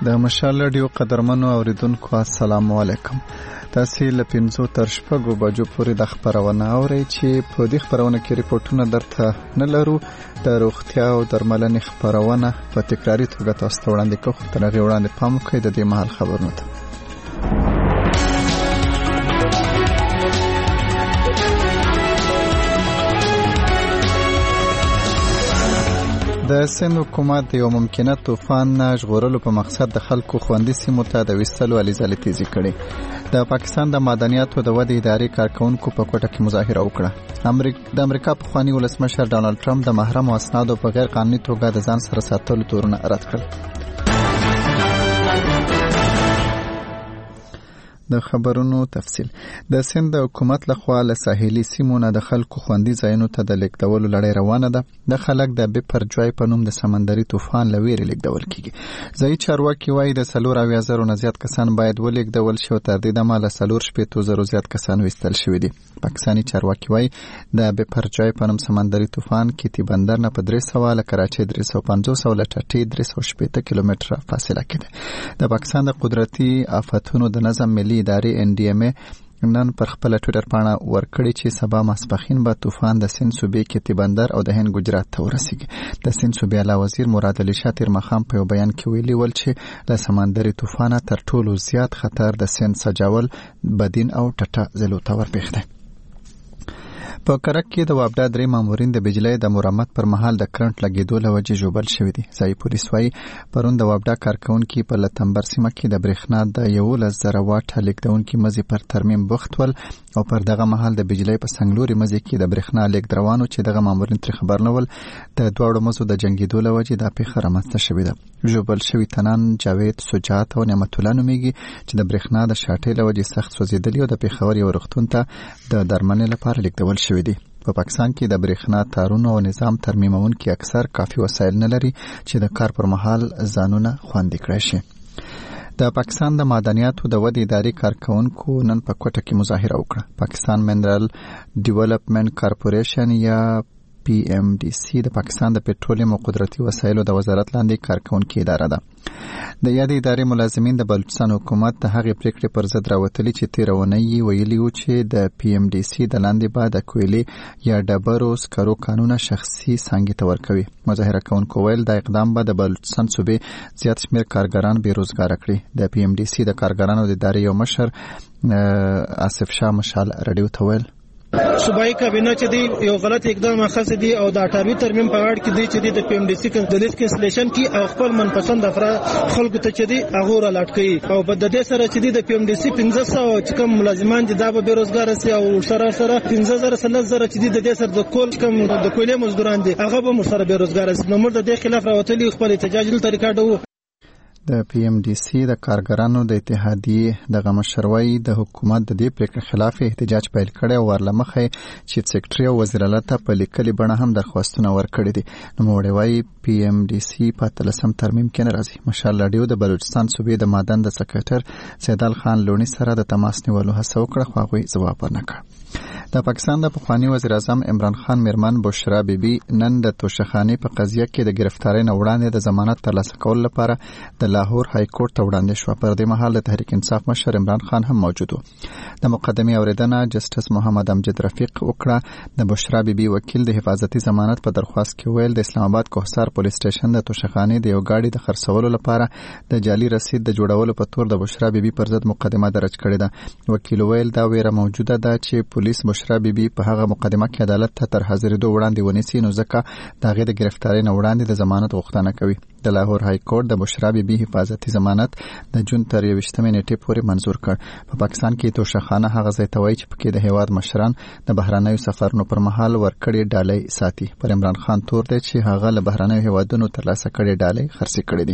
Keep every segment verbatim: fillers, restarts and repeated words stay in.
د مشال رادیو قدرمنو اوریدونکو السلام علیکم. تاسو له پنځو تر شپږو بجو پورې د خبرونه اورئ چې په دې خبرونه کې ریپورتونه درته نه لرو. د روغتیا او درملنې خبرونه په تکراري توګه تاسو ته وړاندې کوو. تر هغې وړاندې پام وکړئ د دې مهال خبرونو ته. د سند حکومت یو ممکنه طوفان نه ژغورلو په مقصد د خلکو خوندي سیمو ته د ویستلو هلې ځلې تیزې کړې. د پاکستان د معدنیاتو د ودې ادارې کارکونکو په کوټه کې مظاهره وکړه. د امریکا پخواني ولسمشر ډانلډ ټرمپ د محرمو اسنادو په غیر قانوني توګه د ځان سره ساتلو تورونه رد کړل. د خبرونو تفصیل. د سند حکومت لخوا له ساحلي سیمو نه د خلکو خوندي ځایونو ته د لیږدولو لړۍ روانه ده. د خلک د بیپرجوای په نوم د سمندري طوفان له ویرې لیږدول کیږي. ځایي چارواکي وایي د څلور اویا زرو نه زیات کسان باید ولیږدول شي او تر دې دمه له څلور شپېتو زرو زیات کسان ویستل شوي دي. پاکستاني چارواکي وایي د بیپرجوای په نوم سمندري طوفان کیتی بندر نه په درې سوه له کراچۍ درې سوه پنځوس او له ټټۍ درې سوه شپېته کیلومتره فاصله کې ده. د پاکستان د قدرتي آفتونو د نظم ملي ادارې ان ډي ام اے نن پر خپل ټویټر پاڼه ورکړی چې سبا ماسپخین به طوفان د سند صوبې کیتی بندر او د هند ګجرات ته ورسیږي. د سند صوبې اعلی وزیر مراد علي شاه تیر مخام په یو بیان کې ویلي ول چې له سمندري طوفانه تر ټولو زیات خطر د سند سجاول، بدین او ټټه ضلعو ته ورپېښ دی. په کرک کې د وابډا درې مامورین د بجلی د مرمت پر مهال د کرنټ لګېدو له وجې ژوبل شوي دي. ځایي پولیس وایي پرون د وابډا کارکونکي په لتمبر سیمه کې د برېښنا د یولس زره واټه لیږدونکي مزي پر ترمیم بوخت ول او پر دغه مهال د بجلی په څنګلوري مزي کې د برېښنا لیږد روان و چې دغه مامورین ترې خبر نه ول. د دواړو مزو د جنګېدو له وجې دا پیښه رامنځته شوې ده. ژوبل شوي تنان جاوید، سجات او نعمت الله نومیږي چې د برېښنا د شاټۍ له وجې سخت سوځېدلي او د پېښور یو روغتون ته د درملنې لپاره لیږدول شوي دي. په پاکستان کې د برېښنا تارونو او نظام ترمیمونکي اکثر کافي وسایل نه لري چې د کار پر مهال ځانونه خوندي کړی شي. د پاکستان د معدنیاتو د ودې ادارې کارکونکو نن په کوټه کې مظاهره وکړه. پاکستان منرل ډیولپمنټ کارپوریشن یا پی ایم ډي سي د پاکستان د پټرولیم او قدرتي وسایلو د وزارت لاندې کارکونکي اداره ده. د یادې ادارې ملازمین د بلوچستان حکومت د هغې پریکړې پر ضد راوتلي چې تېره اونۍ یې ویلي وو چې د پی ایم ډي سي د لاندې به د کویلې یا ډبرو سکرو کانونه شخصي څانګې ته ورکوي. مظاهره کوونکو ویل دا اقدام به د بلوچستان صوبې زیات شمېر کارګران بېروزګاره کړي. د پی ایم ډي سي د کارګرانو د ادارې یو مشر آصف شاه مشال رادیو ته ویل صوبایي کابینه چې دی یو غلط اقدام اخیستی دی او د اټارمي ترمیم په اړه کې دی چې دی د پی ایم ډي سي د لیست کینسلیشن کی او خپل منپسند افراد خلکو ته چې دی هغه را لاټ کوي او په د دې سره چې دی د پی ایم ډي سي پنځه سوه چې کوم ملازمان دي دا به بیروزګار سي او سره سره پنځه زره سلس زره چې دی د دې سره د کول کوم د کویلې مزدوران دي هغه به سره بیروزګار سي. نو موږ د دې خلاف راوتلي خپل احتجاج له طریقه ډو. د پی ایم ډي سي د کارګرانو د اتحادیې د مشروي د حکومت د دې پریکړې خلاف احتجاج پیل کړی او ورلمخې چیف سیکرټري او وزیر اعلی ته په لیکلي بڼه هم درخواستونه ورکړي دي. نوموړی وایي پی ایم ډي سي په اتلسم ترمیم کې نه راځي. مشال رادیو د بلوچستان صوبې د معدن د سکرټر سیدال خان لونی سره د تماس نیولو هڅه وکړه خو هغوی ځواب ورنه کړ. د پاکستان د پخواني وزیر اعظم عمران خان میرمن بشرا بیبي نن د توشخانې په قضیه کې د گرفتارۍ نه وړاندې د ضمانت ترلاسه کولو لپاره د لاهور های کورټ ته وړاندې شوه. پر دې مهال د تحریک انصاف مشر عمران خان هم موجود و. د مقدمې اوریدنه جسټس محمد امجد رفیق وکړه. د بشرا بیبي وکیل د حفاظتي ضمانت په درخواست کې ویل د اسلام آباد کوهسار پولیس سټیشن د توشخانې د یو گاډي د خرڅولو لپاره د جعلي رسید د جوړولو په تور د بشرا بیبي پر ضد مقدمه درج کړې ده. وکیل ویل دا ویره موجوده ده چې پولیس بشرا بیبي په هغه مقدمه کې عدالت ته تر حاضرېدو وړاندې ونیسي نو ځکه د هغې د ګرفتارۍ نه وړاندې د ضمانت غوښتنه کوي. د لاهور های کورټ د بشرا بیبي حفاظتي ضمانت د جون تر یوویشتمې نیټې پورې منظور کړ. په پاکستان کې توشخانه هغه ځای ته وایي چې پکې د هیواد مشران د بهرنیو سفرونو پر مهال ورکړې ډالۍ ساتي. پر عمران خان تور دی چې هغه له بهرنیو هیوادونو ترلاسه کړې ډالۍ خرڅې کړې دي.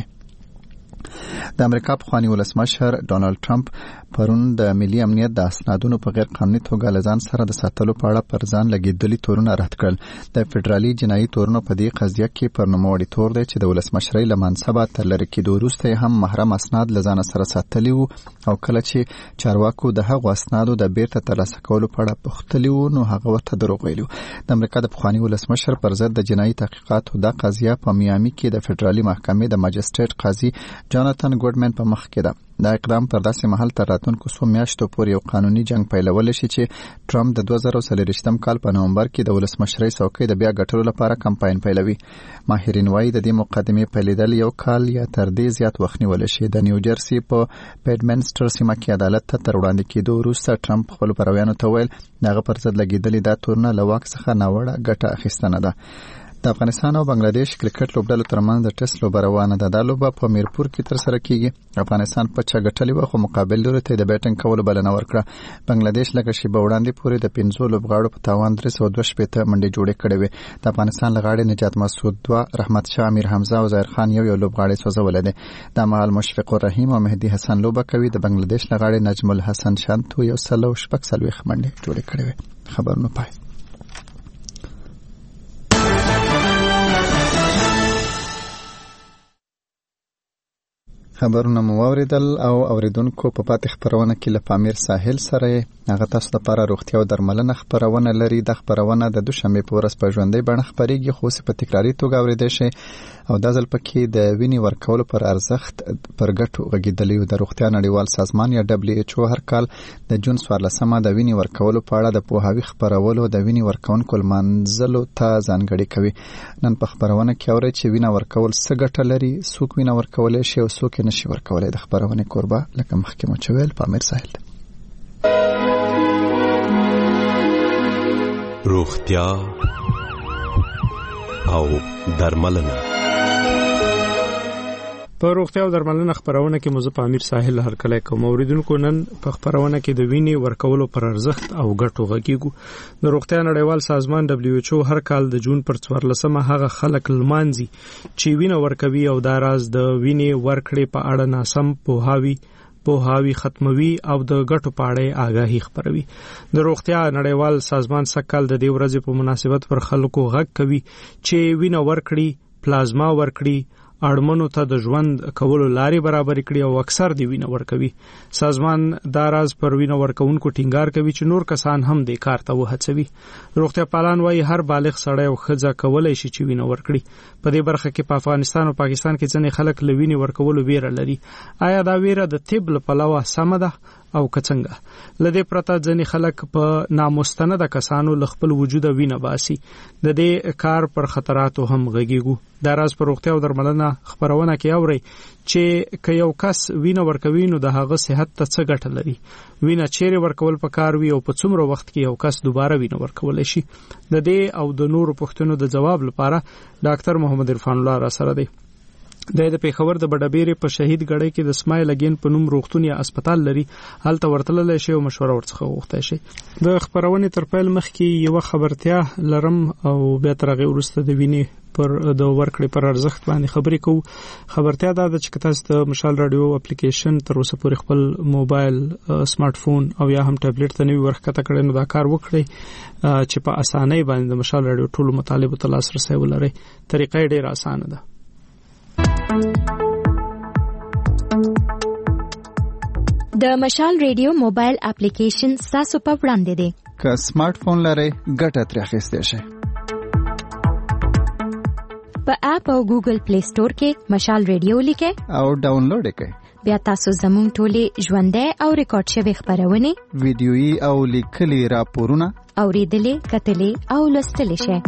د امریکا پخواني ولسمشر ډانلډ ټرمپ پرون د ملي امنیت د اسنادونو په غیر قانوني توګه له ځان سره د ساتلو په اړه پر ځان لګېدلي تورونه رد کړل. د فدرالي جنایي تورونو په دې قضیه کې پر نوموړي تور دی چې د ولسمشرۍ له منصبه تر لرې کېدو وروسته یې هم محرم اسناد له ځانه سره ساتلي وو او کله چې چارواکو د هغو اسنادو د بیرته ترلاسه کولو په اړه پوښتلي وو نو هغه ورته دروغ ویلي وو. د امریکا د پخواني ولسمشر پر ضد د جنایي تحقیقاتو دا قضیه په میامي کې د فدرالي محکمې د ماجستریټ قاضي جاناتان ګوډمن په مخ کې ده. دا اقدام پر داسې مهال تر راتلونکو څو میاشتو پورې یو قانوني جنگ پیلولی شي چې ټرمپ د دوه زره څلوېښتم کال په نومبر کې د ولسمشرۍ څوکۍ د بیا ګټلو لپاره کمپاین پیلوي. ماهرین وایي د دې مقدمې پیلېدل یو کال یا تر دې زیات وخت نیولی شي. د نیوجرسي په پیډمنسټر سیمه کې عدالت ته تر وړاندې کېدو وروسته ټرمپ خپلو پلویانو ته ویل د هغه پر ضد لګېدلې دا تورنه له واک څخه ناوړه ګټه اخیستنه ده. د افغانستان او بنگلاديش کرکټ لوبډلو ترمنځ د ټیسټ لوبه روانه ده. دا لوبه په میرپور کې ترسره کیږي. افغانستان په چا ګټلې وه خو مقابل لوري ته د بیټینګ کولو بلنه ورکړه. بنگلاديش لکه شیبه وړاندې پورې د پنځو لوبغاړو په تاوان درې سوه دوه شپېته منډې جوړې کړې وې. د افغانستان لغاړي نجات مسعود دوه، رحمت شاه، امیر حمزه او ظاهر خان یو یو لوبغاړي سوځولې دي. د مهال مشفق الرحیم او مهدي حسن لوبه کوي. د بنگلاديش لغاړي نجم الحسن شانتو یو سل او شپږ څلوېښت منډې جوړې کړې وې. خبرونه پای. خبرونه مو واوریدل او اوریدونکو په پاتې خبرونه کې له پامیر ساحل سره هغه تاسو لپاره روغتیا او درملنه خبرونه لري. د خبرونه د دوشنبه په ورځ په ژوندۍ بڼه خبريږي خو په تکراری توګه اوریدل شي او د ځل پکې د وینې ورکولو پر ارزښت پر ګټو غږیدلی. د روغتیا نړیوال سازمان یا دبليو ایچ او هر کال د جون څوارلسمه د وینې ورکولو په اړه د پوهاوی خبرولو د وینې ورکونکو لمانځلو ته ځانګړي کوي. نن په خبرونه کې اورئ چې وینه ورکول څه ګټه لري، څوک وینه ورکولای شي او څوک نشي ورکولای. د خبرونه کوربه لکه مخکې مو چویل پامیر ساحل. روغتیا او درملنه. په روغتیا او درملنه خبرونه کې موږ په امیر ساحل هر کله کوم اوریدونکو نن په خبرونه کې د وینې ورکولو پر ارزښت او ګټو غږیږو. د روغتیا نړیوال سازمان دبليو ایچ او هر کال د جون پر څوارلسمه هغه خلک لمانځي چې وینه ورکوي او دا راز د وینې ورکړې په اړه ناسم پوهاوی پوهاوی ختموي او د ګټو په اړه آگاهي خبروي. د روغتیا نړیوال سازمان سکهال د دې ورځې په مناسبت پر خلکو غږ کوي چې وینه ورکړي، پلازما ورکړي، اړمنو ته د ژوند کولو لارې برابر کړي او اکثر دی وینه ورکوي. سازمان دا راز پر وینه ورکونکو ټینګار کوي چې نور کسان هم د کار ته وهڅوي. روغتیا پالان وايي هر بالغ سړی او ښځه کولای شي چې وینه ورکړي. په دې برخه کې په افغانستان او پاکستان کې ځینې خلک له وینې ورکولو ویره لري. آیا دا ویره د طب له پلوه سمه ده او کڅنګه؟ لدې پرته ځینې خلک په نامستند کسانو ل خپل وجود وینه باسي. د دې کار پر خطراتو هم غږیږو. دا راز پر روغتیا او درملنه خبرونه کې اوري چې که یو کس وینه ورکوي نو د هغه صحت ته څه ګټه لري، وینه چیرې ورکول پکار وي او په څومره وخت کې یو کس دوباره وینه ورکول شي. د دې او د نورو پوښتنو د جواب لپاره ډاکټر محمد عرفان الله را سره دی. د د پیښور د بډابېرې په شهید ګړی کې د اسماعیل اگین په نوم روغتون یا هسپتال لري. هلته ورتللی شي او مشوره ورڅخه وغوښتی شي. د خبرونې تر پیل مخکې یوه خبرتیا لرم او بیا تر هغې وروسته د وینې پر د ورکړې پر ارزښت باندې خبرې کوو. خبرتیا دا ده چې تاسو د مشال رادیو اپلیکیشن تر اوسه پورې خپل موبایل، سمارټ فون او یا هم ټابلیټ ته نوی ورښکته کړئ نو دا کار وکړئ چې په اسانۍ باندې د مشال رادیو ټولو مطالبو ته لاسرسی ولرئ. طریقه یې ډېره اسانه ده. د مشال ریډیو موبایل اپلیکیشن تاسو په وړاندې دی. که سمارټ فون لرئ ګټه ترې اخیستی شئ. په اپ او ګوګل پلی سٹور کې مشال ریډیو لیکئ او ډاونلوډ یې کړئ. بیا تاسو زموږ ټولې ژوندۍ او ریکارډ شوې خبرونه، ویډیويي او لیکلي راپورونه اوریدلې، کتلې او لوستلې شئ.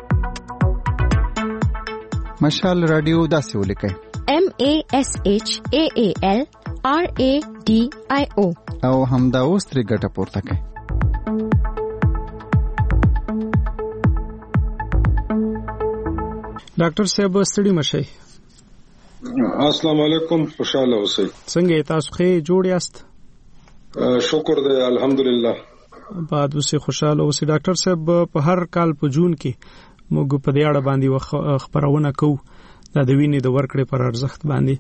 مشال رادیو داسې ولیکئ: M A S H A A L R A D I O او همدا اوس ترې ګټه پورته کړئ. ډاکټر صاحب ستړي مشئ. السلام علیکم، خوشاله اوسئ. څنګه تاسو ښه جوړ یاست؟ شکر دی الحمدلله. بعد اوسې خوشاله اوسئ. ډاکټر صاحب په هر کال په جون کې موږ په دې اړه باندې خبرونه کوو دا د وینې د ورکړې پر ارزښت باندې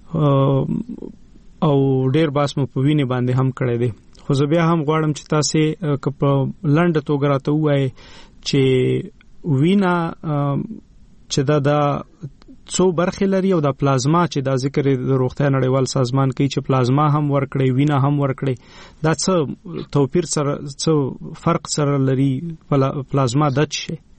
او ډېر باس مو په وینې باندې هم کړی دی. خو زه بیا هم غواړم چې تاسې که په لنډه توګه راته ووایئ چې وینه چې دا د څو برخې لري او د پلازما چې دا ذکر د روغتیا نړیوال سازمان کوي چې پلازما هم ورکړي، وینه هم ورکړي، دا څه توپیر سره څه فرق سره لري؟ پلازما د څه شي؟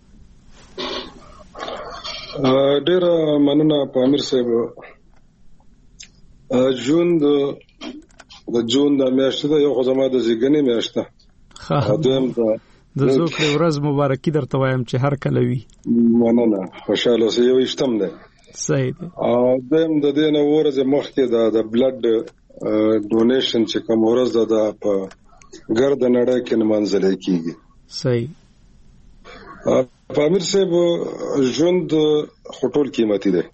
ډېر مننه په امیر صاحب. جون د جون د میاشتې د یو خدامه د زیګنې میاشته دویم د د زوکړې ورځ مبارکي درته وایم چې هر کله وي. مننه، خوشاله اوسئ. یو اشتم ده صحیح ده. او دویم د دې نه ورځ مخکې د د بلډ ډونیشن چې کوم ورځ ده د په ګرد نړۍ کې نمانځل کیږي. صحیح. په امیر صاحب ژوند خټول قیمتي ده.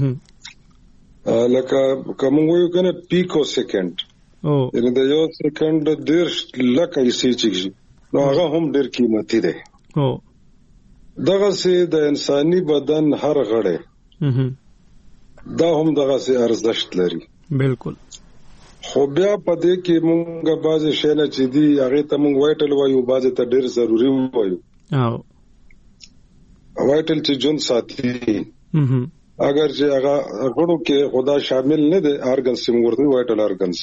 لکه کوم وایو کنه پیکو سیکنډ او یعنی د یو سیکنډ ډیر لکه یې چې نو هغه هم ډیر قیمتي ده. او دغه سي د انساني بدن هر غړی دا هم دغه سي ارزښت لري. بالکل. خو بیا په دې کې مونږه بعضی شی نه چې دی هغه ته مونږ وایټل وایو، بعضی ته ډیر ضروری وایو. او وایټل چې جون ساتي اگر چې هغه غړو کې خدا شامل نه دي ارګنز چې موږ ورته وایټل ارګنز.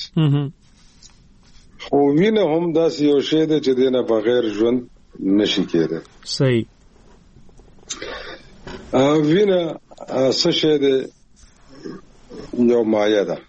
خو وینه هم داسې یو شی دی چې دینه بغیر ژوند نشي کېدای. صحیح. ا وینه څه شی دی؟ یو مایه ده.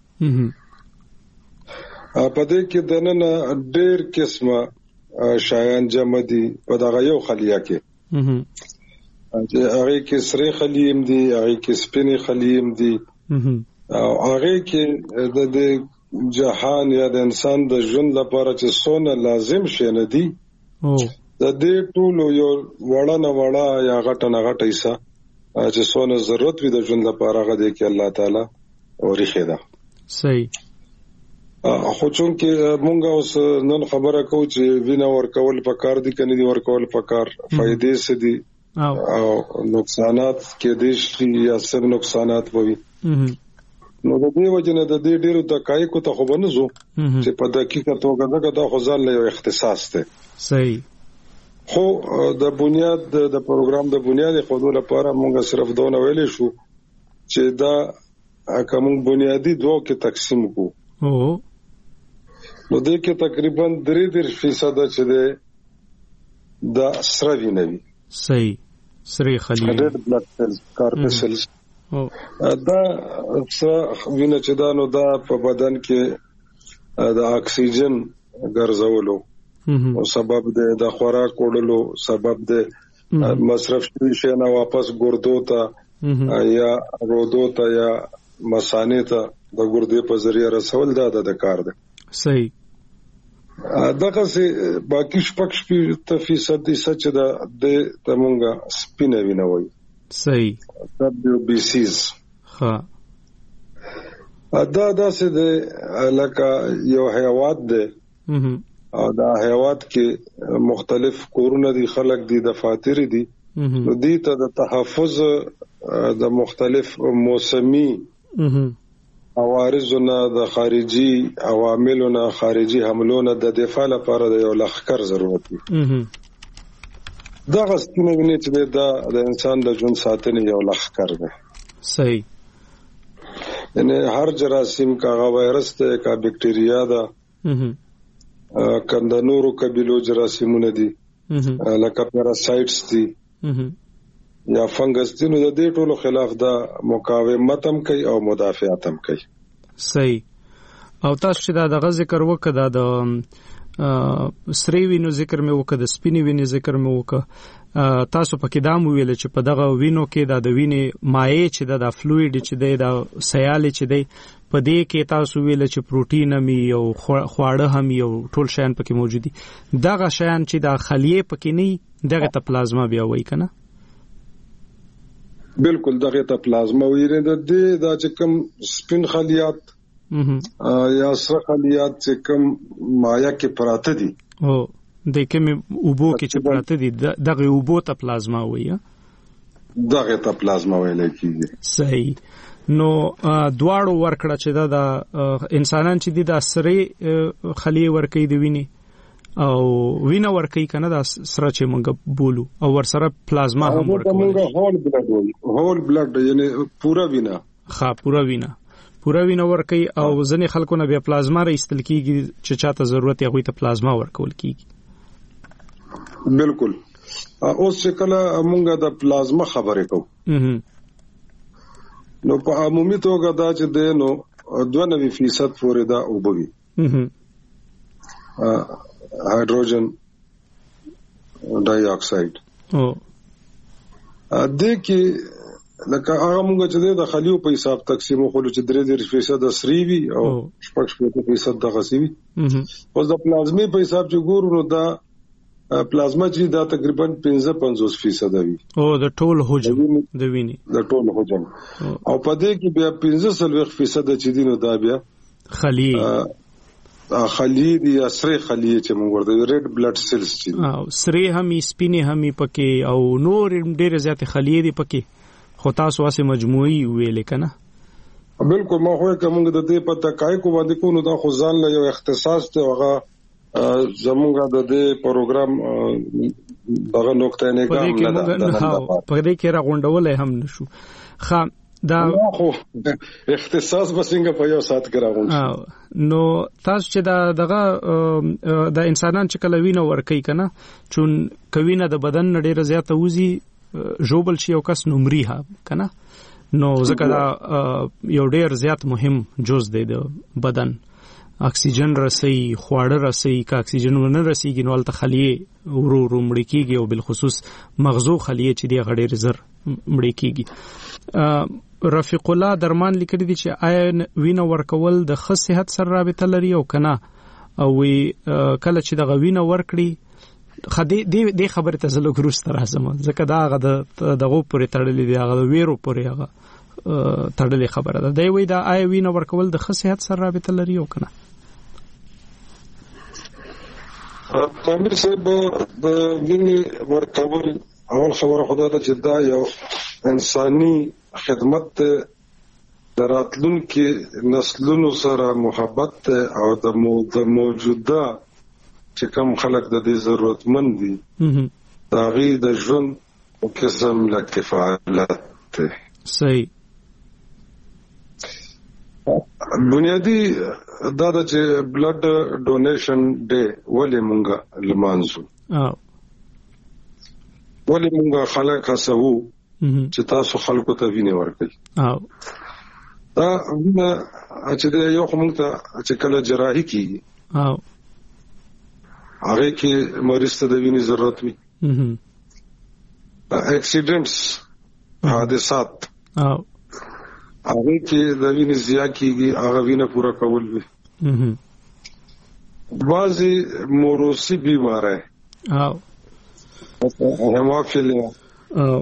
ا په دې کې دنه ډېر قسمه شایان جمع دي په دغه یو خلیه کې. چې هغه کې سره خلیم دي، هغه کې سپینې خلیم دي، او هغه کې د جهان یا د انسان د ژوند لپاره چې څونه لازم شي نه دي د دې ټولو یو وړه نه وړه یا غټه نه غټه ایسه چې څونه ضرورت وي د ژوند لپاره هغه دی کې الله تعالی اوريخه ده. صحیح. خو چون کې مونږ اوس نن خبره کوو چې وینا ورکول پکار دي کني دي ورکول پکار، فائدې څه دي او نقصانات کې دي شي یا سب نقصانات وي. نو د دې وجنه د دې ډیرو دقایق ته خو بنزو چې په دقیقه توګه دغه د خزان له یو اختصاص ته. صحیح. خو د بنیاد د پروګرام د بنیاد خودو لپاره مونږ صرف دونه ویلې شو چې دا کوم بنیادی دوه کې تقسیم کو. او نو دې کې تقریبا درې درې فیصد چې ده د سره وینوي. صحیح. سره خلیل ریډ بلډ سیلز کارپسلز او دا څه وینه چې دا نو دا په بدن کې د اکسیجن ګرځولو او سبب ده د خوراک وړلو سبب ده مصرف شي نه واپس ګردو ته یا رودو ته یا مثانه ته د ګردې په ذریعہ رسول دا د کار ده. صحیح. دغه سي باقي شپږ فیصد دي سچ ده د تمونګه سپینه وینوي. صحیح. دبليو بي سيز. ها دا داسې ده لکه یو حیوانات ده او دا حیوانات کې مختلف کورونه دي، خلک دي، دفاتر دي. نو دي ته د تحفظ د مختلف موسمي عوارضونه د خارجي عواملونو خارجي حملونو د دفاع لپاره د یو لخر ضرورت دی. دا غسنه ویني چې دا د انسان د ژوند ساتنې یو لخر دی. صحیح. یعنی هر جراثیم کا وایرس ته کا بکټریا دا کنده نورو قبیلو جراثیمونه دي لکه پیراسایټس دي یا فنګس دي. نو د دې ټولو خلاف دا مقاومت هم کوي او مدافعت هم کوي. صحیح. او تاسو چې دا د ذکر وکړه دا د سری وینو ذکر مې وکړه، د سپینې وینې ذکر مې وکړه، تاسو پکې دا مو ویل چې په دغه وینو کې دا د وینې مایع چې دا د فلویډ چې دی دا سیال چې دی په دې کې تاسو ویل چې پروتین هم یو خواړه هم یو ټول شیان پکې موجود دي. دغه شیان چې دا خلیه پکې نه دغه ته پلازما بیا وایي کنه. بالکل دغه ته پلازما ویره د دې دا چې کوم سپین خلیات یا سره خلیات چې کوم مایع کې پراته دي او د کوم اوبو کې چې پراته دي دغه اوبو ته پلازما وایي. دغه ته پلازما ویل کیږي. صحیح. نو دواړو ورکړه چې دا د انسانان چې دي د سره خلیه ورکې دی ویني او وینه ورکې کنه دا سره چې موږ بولو او ورسره پلازما هم ورکول. موږ هول بلډ وایو، هول بلډ یعنی پورا وینه. ها پورا وینه پورا وینه ورکې او ځنې خلکو نه بیا پلازما راستل کیږي چې چاته ضرورت یې غوي ته پلازما ورکول کیږي. بالکل. اوس چې کله موږ د پلازما خبرې کوو نو په عمومي توګه دا چې د نو دوه نوي فیصد پورې دا وبوي هایدروجن ډای اکساید او د کې لکه هغه موږ چې د خلیو په حساب تقسیم خو چې درې درې فیصد سری وي او شپږ شپږ فیصد د غسیوي اوس د پلازمي په حساب چې ګورو نو دا پلازما چې دا تقریبا پنځه پنځوس فیصد وي او د ټول حجم د ویني د ټول حجم او په دې کې بیا پنځه سلوي فیصد چې دینو دا بیا خلی خلی دی اسره خلی چې موږ ورته ریډ بلډ سیلز چې او سری هم سپینې هم پکې او نور ډېر زیات خلی دی پکې خو تاسو واسه مجموعي ویلې کنه بالکل ما خو کومه د دې په تکای کو باندې کو نو دا خو ځان له یو اختصاص ته هغه زموږه د دې پروګرام دغه نقطه نه ګام نه ده په دې کې راغونډولې هم نشو خا دا خو اختصاص بسنګ په یو سات کې راغونډ نو تاسو چې دا دغه د انسانان چې کله وینه ورکي کنه چون کوینه د بدن ډېر زیاته وزي جوبل شي او کس نمرې ها کنه نو ځکه دا یو ډېر زیات مهم جز دی د بدن اکسیجن رسي خواړه رسي کا اکسیجن ونه رسيږي نو الته خلیه ورو ورو مړ کیږي او بل خصوص مغزو خلیه چې دی غډېر زر مړ کیږي رفیق الله درمان لیکلی دی چې آیا وینه ورکول د ښه صحت سره رابطه لري او کنه او کله چې د غوینه ورکړي خدي دې خبره ته زلو ګروس تر اعظم ځکه دا غد دغه پورې تړلې دی هغه ویرو پورې هغه تړلې خبره ده دی وی دا آی وینه ورکول د ښه صحت سره رابطه لري او کنه امیر صاحب د وینې ورکول اول خبره خدای ته چې دا یو انساني خدمت دراتلونکو نسلونو سره محبت او د موجوده چې کوم خلک د دې ضرورتمند دي دا غي د ژوند او قسم لا کفالت صحیح بنیادی دا د چې بلډ ډونیشن ډے ولې مونږه لمانځو او ولې مونږه خلک هڅو چې تاسو خلکو ته وینه ورکړي او دا چې یو کوم ته چې کله جراحي کیږي او هغه کې مریض ته د وینې ضرورت وي اکسیډنټس حادثات او هغه کې د وینې ضیاع کیږي هغه وینه پورا کول وي بعضی موروثي بیماری او هیموفیلیا او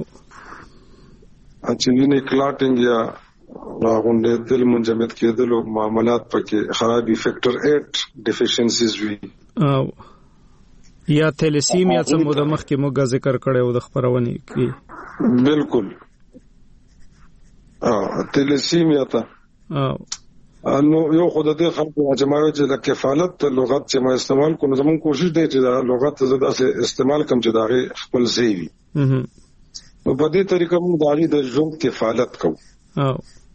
چې وینې کلاټینګ یا راغونډې دل منجمد کېدل او معاملات پکې خرابي فیکٹر اټ ډیفیشنسیز وي او یا تیلیسیمیا څه مو د مخ کې موږ ذکر کړو د خبرونه کې بالکل ا تیلیسیمیا ته نو یو خدای دې خلکو جماعت چې د کفالت لغت چې ما استعمال کوم زمون کوشش دی چې دا لغت زده سه استعمال کم چې داغه خپل ځای وي نو په دې طریقه موږ داغي د ژوند کفالت کوو او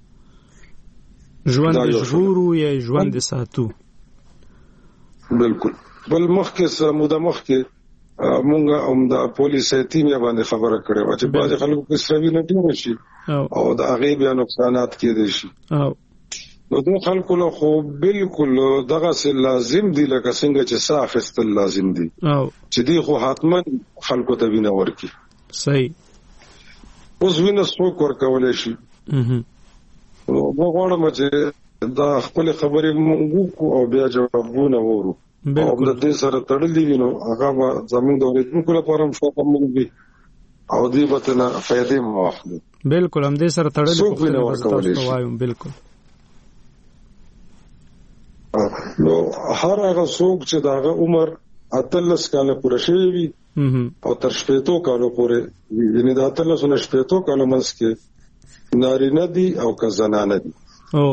ژوند ژغورو یا ژوند ساتو بالکل بل مخکې سره موده مخکې مونږ هم د پولیس ټیم یې باندې خبره کړې و چې بعض خلکو کې سروي نه ټیم شي او د هغه بیا نقصانات کېدي شي او نو د خلکو له خو بالکل دغه سه لازم دي لکه څنګه چې صاف است لازم دي او چې دی خو حتمان خلکو ته وینه ورکی صحیح اوس وینه څوک ورکول شي اها وګورم چې دا خپل خبرې مونږ او بیا جوابونه وورو او د دې سره تړلې وینو هغه زموږ د اوریدونکو لپاره هم شو کوم وي او دې به نه فائدې مو واخلو بالکل هم دې سره تړلې تاسو وایم بالکل نو هر هغه څوک چې داغه عمر اتلس کاله پوره شوی وي او تر شپږو کالو پورې یعنی د اتلس نه شپږو کالو منځ کې نارینه دي او که زنانه دي او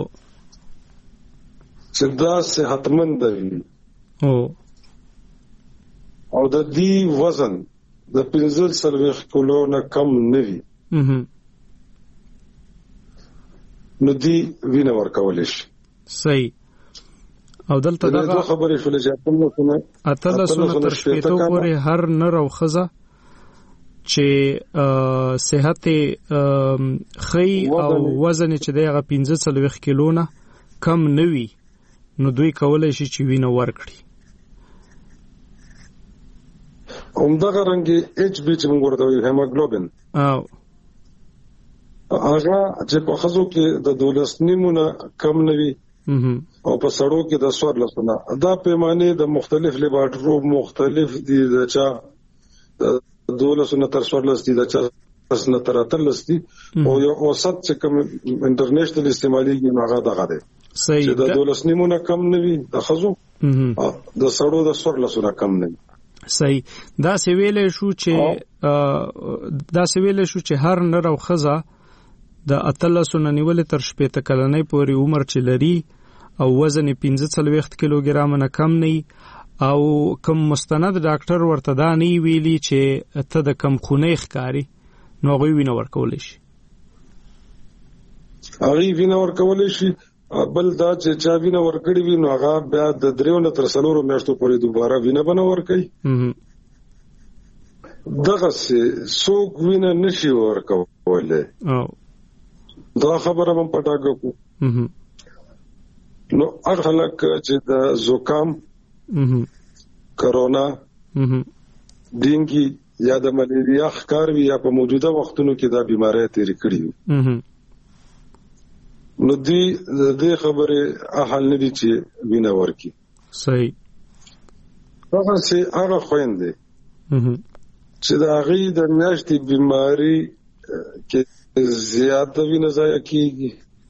چې دا صحتمند دي او او د دې وزن د پنځه سلويخ کیلو نه کم نه وي نو دی وینه ورکول شي صحیح او دلته دا خبرې شولې چې اتلس نه تر شپږو پورې هر نر او ښځه چې صحت خی او وزن چې دغه پنځه سلويخ کیلو نه کم نوي نو دوی کولای شي چې وینه ورکړي. همدغه رنګ ایچ بی چې موږ ورته وایو هیموګلوبین او هغه چې په خزو کې د دولس نیمونه کم نوي او په سړو کې د سور لسونه دا پیمانه د مختلف لیبارټرو مختلف دي د چا دولسونه تر سور لس دي د چا نه تر اتلس دي او یو اوسط چې کوم انټرنیشنل استعمالي کې هغه دغه دی صحیح چې د دولس نیمونه کم نوي د خزو د سړو د سور لسونه کم نوي. صحیح. دا سویل شو چې دا سویل شو چې هر نر او خزه د اتلسونه نیول تر شپږ کلنۍ پورې عمر چې لري او وزن پنځه څلوېښت کیلوګرام نه کم نه او کوم مستند ډاکټر ورته دا نه ویلي چې ته د کم خونې ښکاری نو هغه وینه ورکول شي. هغه وینه ورکول شي بل دا چې چا وینه ورکړي وي نو هغه بیا د دریو نه تر څلورو میاشتو پورې دوباره وینه بنه ورکړي. دغه څوک وینه نشي ورکولای دا خبره هم پټاګه کو. نو هغه خلک چې د زکام کرونا ډینګي یا د ملیریا ښکار وي یا په موجوده وختونو کې دا بیماری تیری کړی وي نو دی د خبره احل نه دي چې وینه ورکی. صحیح. هغه چې هغه خويندې چې د هغه د میاشتې بیماری کې زیاده وینه ضایع کیږي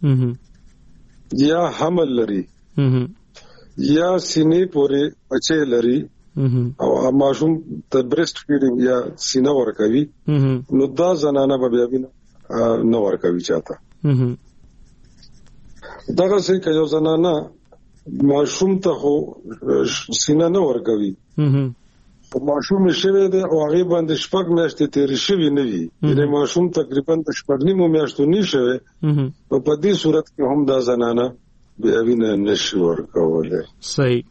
یا حمل لري یا سینې پورې بچي لري او ماشوم ته برست فیډینګ یا سینه ورکوي نو دا زنانه به بیا وینه نه ورکوي چاته. دغه څه کې یو زنانه ماشوم ته خو سینه نه ورکوي او ماشوم شوی دی او هغه باندې شپږ میاشتې تیرې شوی نه وي یعنی ماشوم تقریبا شپږ نیمو میاشتو نشوي او په دې صورت کې هم دا زنانه بیا وینه نشي ورکولای. صحیح.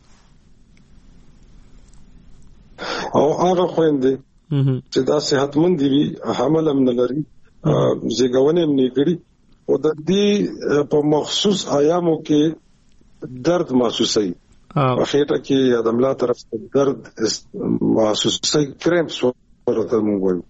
او هغه خويندې چې دا صحتمند دي حمل هم نه لري زیږون هم نه کړي او د دې په مخصوص ایامو کې درد محسوسي په خېټه کې یا د ملا طرف درد محسوسي کرمپس ورته موږ وایو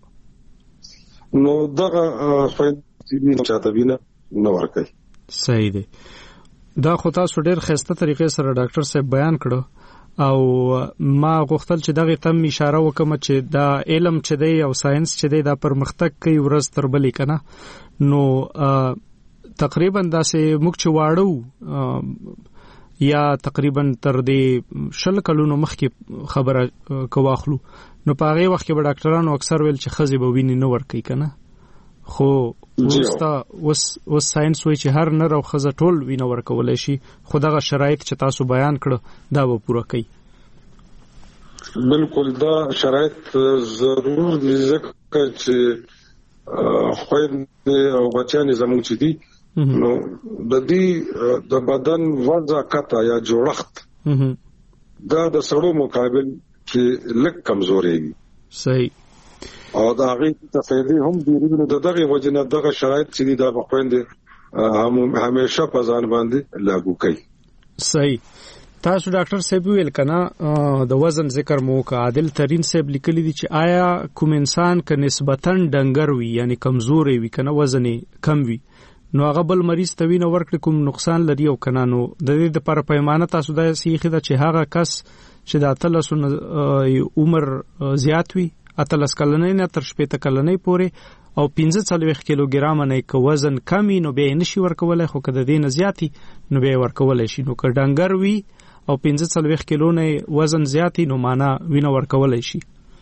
نو دغه خويندې چاته وینه نه ورکوي. صحیح دی. دا خو تاسو ډېر ښایسته طریقې سره ډاکټر صاحب بیان کړو او ما غوښتل چې دغه تم اشاره وکم چې دا علم چې دی او ساينس چې دی دا پرمختګ کوي ورځ تر بلې کنه نو تقریبا داسې موږ چې واړو یا تقریبا تر دې شل کلونو مخکې خبره کواخلو نو په هغه وخت کې به ډاکټرانو اکثر ویل چې خزي به ویني نه ورکوي کنه خو وستا وس وس ساينس وایي چې هر نر او خزه ټول وینه ورکولای شي خو دغه شرایط چې تاسو بیان کړو دا به پوره کوي. بالکل دا شرایط ضرور دي ځکه چې خويندې او بچیان زموږ چې دي نو د دې د بدن وضاحت یا جوړښت دا د سړو مقابل کې لږ کمزوري وي. صحیح. او دا غي تفیدی هم دی نو دغه وجنه دغه شرایط چې دا بخويندې هم همیشه په ځان باندې لاګو کوي. صحیح. تاسو ډاکټر صاحب ویل کنه د وزن ذکر مو کا عادل ترين صاحب لیکلی دي چې آیا کوم انسان ک نسبتاً ډنګر وي یعنی کمزوري وي کنه وزن کم وي نو هغه بل مریض ته وینه ورکړي کوم نقصان لري او کنه نو د دې لپاره پیمانه تاسو د سیخه د چې هغه کس چې د اتلسو عمر زیات وي اتلس کلنۍ نه تر شپږ کلنۍ پورې او پنځه څلوېښت کیلوګرام نه ک وزن کمی نو به نشي ورکولای خو کده دې نه زیاتی نو به ورکولای شي نو ک ډنګر وي او پنځه څلوېښت کیلو نه وزن زیاتی نو معنا وینه ورکولای شي.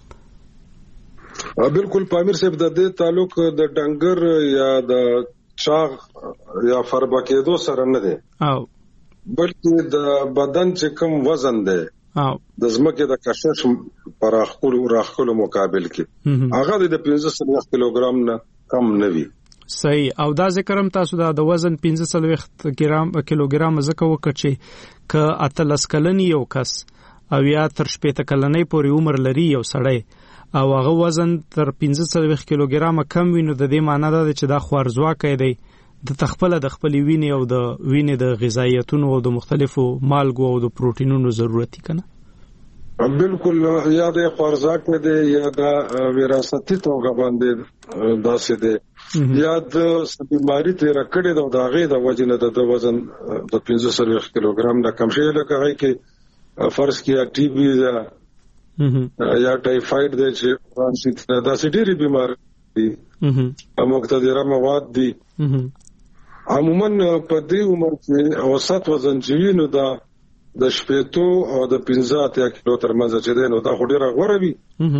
بالکل پامیر صاحب د دې تعلق د ډنګر یا د چاغ یا فربکېدو سره نه دی او بلکې د بدن چې کوم وزن دی او د زمکه د کشش پراخول او راخول مقابل کې هغه د پنځه څلوېښت کیلوګرام نه کم نه وي. صحیح. او دا ذکر هم تاسو دا د وزن پنځه څلوېښت ګرام کیلوګرام زکه وکړي ک اتلس کلنی یو کس او یا تر شپږ کلنۍ پورې عمر لري یو سړی او هغه وزن تر پنځه څلوېښت کیلوګرام کم وي نو د دې معنی دا چې دا خوارزوا کوي دی د تخپل د خپل وینې او د وینې د غذایتونو او د مختلفو مالګو او د پروتینونو ضرورت کنه بالکل یا د خوارزاک نه دی یا د وراثتي توګه باندې داسې دی یا د بیماری تیر کړي د داغه د وزن د وزن د پنځه سوه کیلوګرام د کم شي لکه هغه کې فرض کیا ټي بي یا ټایفاید دی چې فرانسیت دا سټيري بیمار دي او مقتدره مواد دي عموما په دې عمر کې اوسط وزن چې نو دا د شپېتو او د پنځه اتیا کیلو تر منځ چې دی نو دا خو ډیره غوړه وي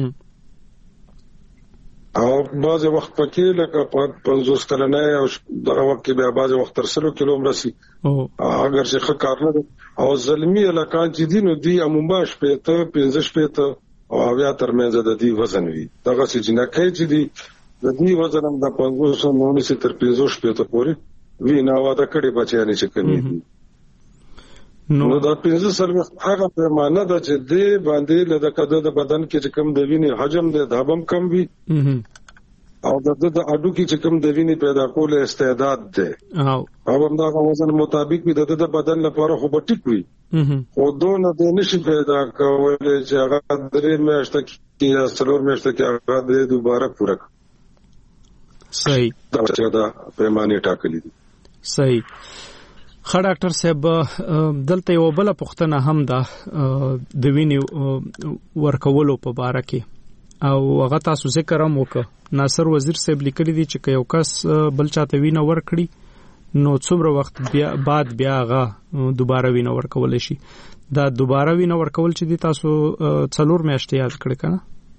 او بعض وخت پکې لکه پنځوس کلنه او دغه وخت کې بیا بعض وخت تر سلو کیلو مرسي اگر چې ښه کار نه او زلمی علاقان چې دي نو دی عموما شپېته پنځه شپېته او بیا تر منځ د دې وزن وي دغه چې جنکه چې دي د دې وزن هم د پنځوس نو تر پنځه شپېته پورې وی نه واده کړي بچیانې چې کمی دي نو دا پنځه سره هغه پیمانه ده چې دې باندې له د کده د بدن کې چې کم د وینې حجم دی دا هم کم وي او د د اډو کې چې کوم د وینې پیدا کول استعداد دی او او هم دا وزن مطابق به د بدن لپاره خو ټیک وي او دونه د نشي پیدا کولای چې هغه درې میاشتې کې یا څلور میاشتې کې هغه د دوباره پوره صحیح دا دا پیمانه ټاکلې دي صحیح خا ډاکټر صاحب دلته یو بل پوښتنه هم ده د وینې ورکولو په اړه کې او هغه تاسو ذکر هم وکړ ناصر وزیر صاحب لیکلی دی چې یو کس بل چاته وینه ورکړي نو څومره وخت بیا بعد بیا هغه دوباره وینه ورکول شي دا دوباره وینه ورکول چې دی تاسو څلور میاشتې یاد کړی کنه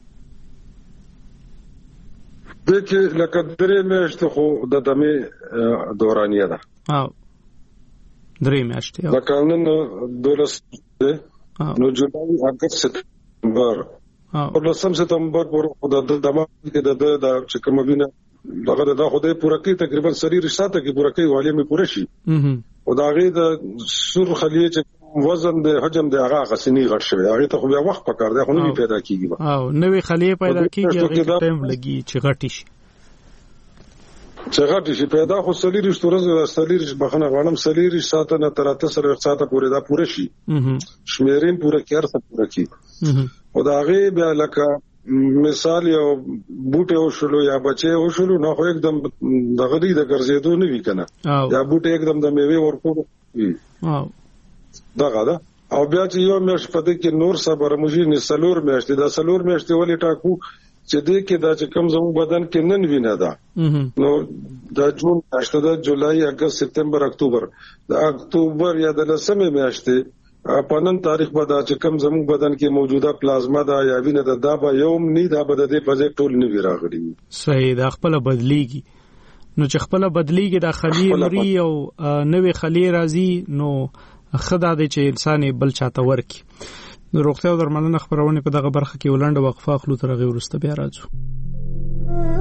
دغه لکه درې میاشتې خو د دمه دورانیه ده او درې میاشتې دا قانون دولس نو جولای اگست سپتمبر او لسم ستمبر پورې د دمه کې د د چې کوم وینه دغه د خدای پوره کې تقریبا سری رساته کې پوره کې والی مې پوره شي او دا غي د سور خلیه چې وزن د حجم د هغه غسنی غټ شوی هغه ته خو بیا وخت پکار دی خو نه پیدا کیږي او نوې خلیه پیدا کیږي هغه ټایم لګي چې غټی شي چې غټی شي پیدا خو سلی رښتورز سلی رښ بخنه غوړم سلی رښ ساته نه تر اته سره ساته پورې دا پوره شي شمیرین پوره کېر څه پوره کی او دا غي بیا لکه مثال یو بوټه او شلو یا بچي او شلو نو خو एकदम د غدي د ګرځېدو نه وی کنه یا بوټه एकदम د میوه ورکو وی او دا غدا او بیا چې یو مېش په دې کې نور صبر موږي نه سلور مېشته دا سلور مېشته ولې ټاکو چې دې کې دا چې کم زمو بدن کې نن وینه ده نو د جون میاشته د جولای اگست سپتمبر اکتوبر د اکتوبر یا د لسمه میاشته په نن تاریخ به دا چې کم زموږ بدن کې موجوده پلازما دا یا وینه دا دا به یوم نه دا به د دې په ځای ټول نه ویراغلي صحیح دا خپل بدلیږي نو چې خپل بدلیږي د خلیه مري او نوې خلیه راځي نو خدا دې چې انسان بل چاته ورکی نو روغتیا او درملنه خبرونه په دغه برخه کې ولنډه وقفه اخلو تر هغه ورسته بیا راځو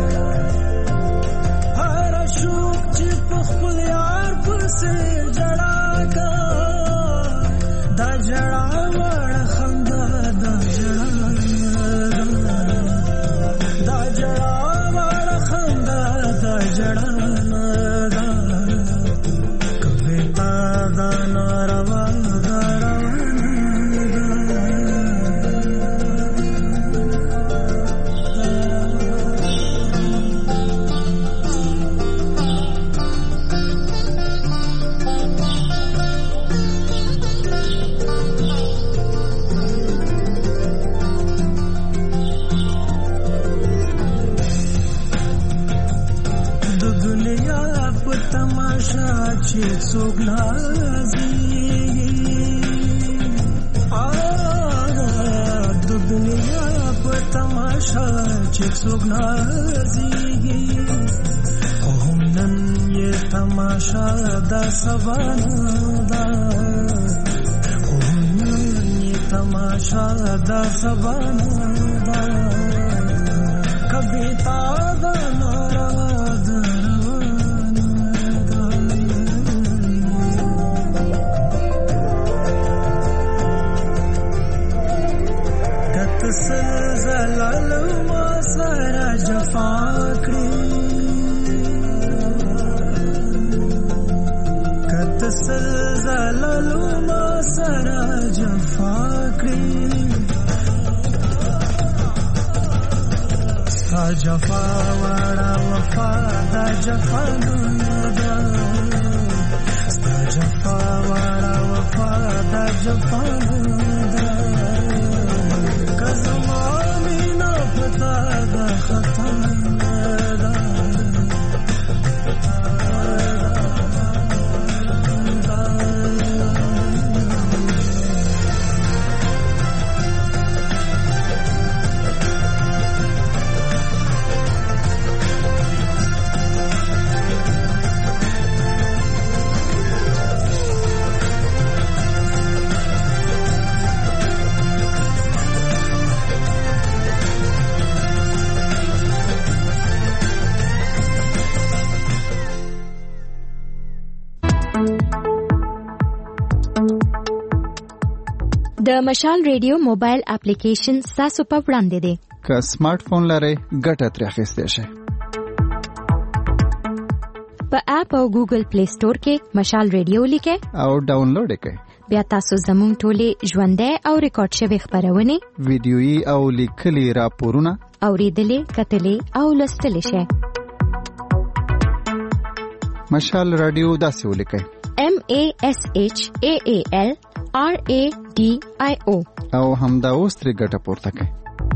जड़ा چې څوک نازي د دنیا په تماشا چې څوک نازي هم نن یې تماشا د سبانا دا هم نن یې تماشا د سبانا دا کبھی تا دا ناراض زلال ما سره جفا کړی کته زلال ما سره جفا کړی ستا جفا وړه وفا دا جفا نه ده ستا جفا وړه وفا دا جفا نه ده زمانینا پتا دا خطا دا د مشال ریډیو موبایل اپلیکیشن تاسو په وړاندې دی. که سمارټ فون لرئ ګټه ترې اخیستی شئ. په اپ او ګوګل پلی سٹور کې مشال ریډیو لیکئ او ډاونلوډ یې کړئ. بیا تاسو زموږ ټولې ژوندۍ او ریکارډ شوي خپرونې ویډیويي او لیکلي راپورونه اورېدلې کتلې او لوستلی شئ. مشال رادیو داسې ولیکئ: M A S H A A L R A D I O او همدا اوس ترې ګټه پورته کړئ.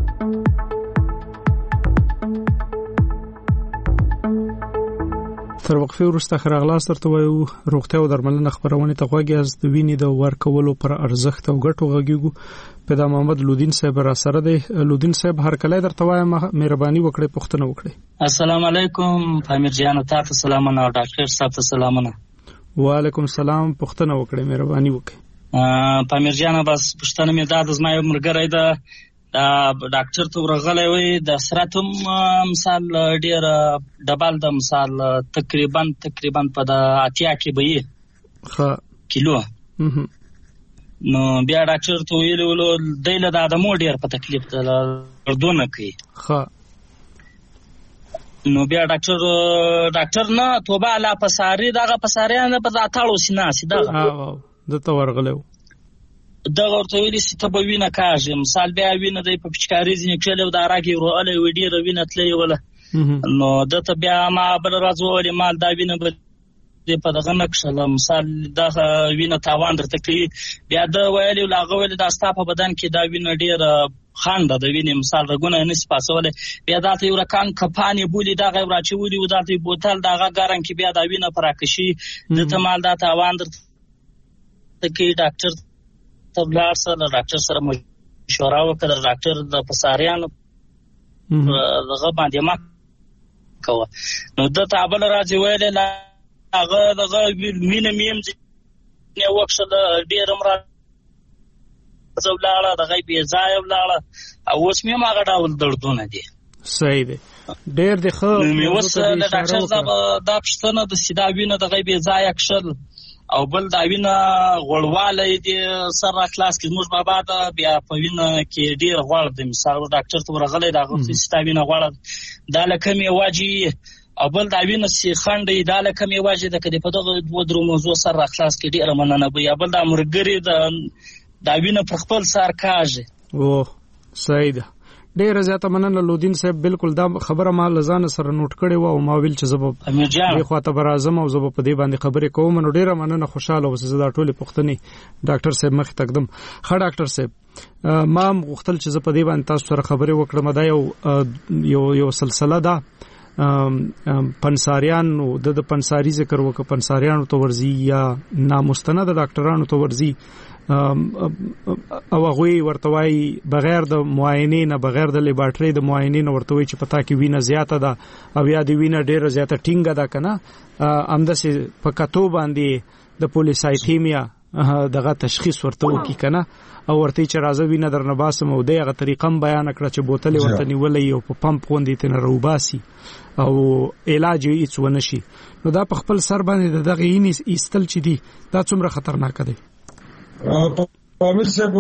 تر وقفې وروسته ښه راغلاست درته وایو. روغتیا او درملنه خپرونې ته غوږ یاست. د وینې د ورکولو پر ارزښت او ګټو غږیږو. پیدا محمد لودین صاحب را سره دی. لودین صاحب هر کله درته وایم مهرباني وکړئ پوښتنه وکړئ. السلام علیکم پامیر جان، تاسو سلامونه او ډاکټر صاحب ته سلامونه. وعلیکم السلام. پوښتنه وکړئ مهرباني وکړئ. پامیر جان بس پښتنه مې دا د زما یو مرګری ده دا ډاکټر ته ورغلی وي د سراتم مثال ډیر ډبل د مثال تقریبا تقریبا په د اتیا کې به یې ښه کیلو نو بیا ډاکټر ته ویلو ولو دیله د ادمو ډیر په تکلیف دردونه کوي. ښه نو بیا ډاکټر ډاکټر نه توبه لا پساري دغه پساریان په ځاتاړو سینا سیدا دته ورغلو دغه ورته ویلي چې ته به وینه کاږې مثال بیا وینه دی په پچکاري ځینې کښلې او د راګې وروغلی وي ډېره وینه تللې وله نو دته بیا ما بله ورځ وویلې مال دا وینه به دې په دغه نه کښله مثال دغه وینه تاوان درته کوي. بیا ده ویلې ول هغه ویلې دا ستا په بدن کې دا وینه ډېره خانده د وینې مثال رګونه یې نشي پاسولی. بیا دلته یو رکان کپان یې بولي دغه یې راچولي وو دلته یې بوتل د هغه ګرم کې بیا دا وینه په راکشي دته مال دا تاوان درته کوي. ډاکټر ته ولاړ سه له ډاکټر سره مشوره وکړه. د ډاکټر د پساریانو دغه باندې مه کوه. نو دته بله ورځ یې ویلې هغه دغه مینه مې یم ځینې وکښله ډېره م راځه ولاړه دغه یې بې ځایه ولاړه او اوس مې هم هغه ډول دردونه دي. صحیح دی ډېر دی ښه. مې اوس د ډاکټر دا پوښتنه د سیدا وینه دغه یې بې ځایه کښل او بل دا وینه غوړوالی دی سر را خلاص کړي. زموږ بابا ده بیا په وینه کې ډېر غوړ دی مثال ډاکټر ته ورغلی د هغه ستا وینه غوړه دا له کمې وجې او بل دا وینه چې خنډ یې دا له کمې وجې ده که دې په دغه دوه درو موضوع سر را خلاص کړي ډېره مننه به یا بل دا ملګري دا وینه پر خپل سر کاږي. اوه صحیح ده ډیره زیاته مننه لودین صاحب. بالکل دا خبره ما لزان سره نوٹ کړې و او ما ویل چې زب په خواته برازم او زب په دې باندې خبرې کوم. نو ډیره مننه خوشاله اوسه دا ټولې پوښتنې ډاکټر صاحب مخ تقدم. ښه ډاکټر صاحب ما غوښتل چې زب په دې باندې تاسو سره خبرې وکړم. دا یو یو یو سلسله ده پنساریان نو د پنساری ذکر وک پنساریانو تو ورزي یا نامستند ډاکټرانو تو ورزي او هغه ورتوي بغیر د معاینې نه بغیر د لیبارټري د معاینې نه ورتوي چې پتا کې وینه زیاته ده او یا د وینه ډیره زیاته ټینګه ده کنه امدسه په کتو باندې د پولیسایتیمیا دغه تشخیص ورته وکي کنه او ورته چې راځي وینه درنه باسم او دغه طریقم بیان کړ چې بوتل ورته نیولې او په پمپ غوندې تن روباسي او علاج یې هیڅ ونشي نو دا په خپل سر باندې دغه یې ایستل چې دي دا څومره خطرناک دی. پامیر صاحب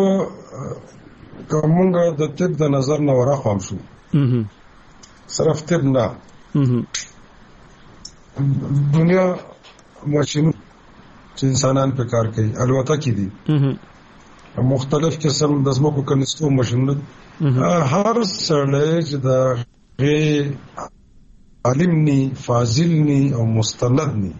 کومه د طب د نظر نه ورخوام شو صرف طب نه دنیا ماشینو چې انسانان په کار کوي الوتکې دي مختلف قسم د زمکو کنيستو ماشینونه هر سړی چې د عالم ني فاضل ني او مستند ني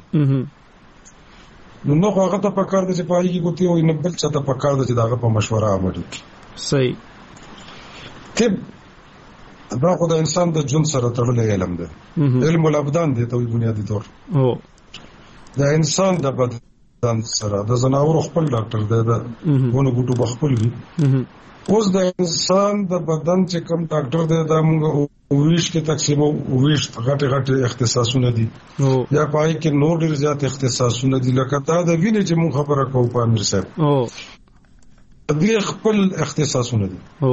نو نو هغه ته پکار دي چې پای کې کوتي او نه بل څه ته پکار دي چې داغه په مشوره عمل وکړي. صحیح. طب دا خو د انسان د ژوند سره تړلې علم دی. علم الابدان دی ته بنیادی طور. او د انسان د بدن سره د زناور خپل ډاکټر دی دا ونه ګټو بخپل وي. اوس د انسان د بدن چې کوم ډاکټر دی دا موږ ویش کې تقسیم او ویش غټه غټه اختصاصونه دي یا پای کې نور ډیر زیات اختصاصونه دي لکه دا د وینې چې موږ خبره کوو په امیر صاحب او دې خپل اختصاصونه دي. او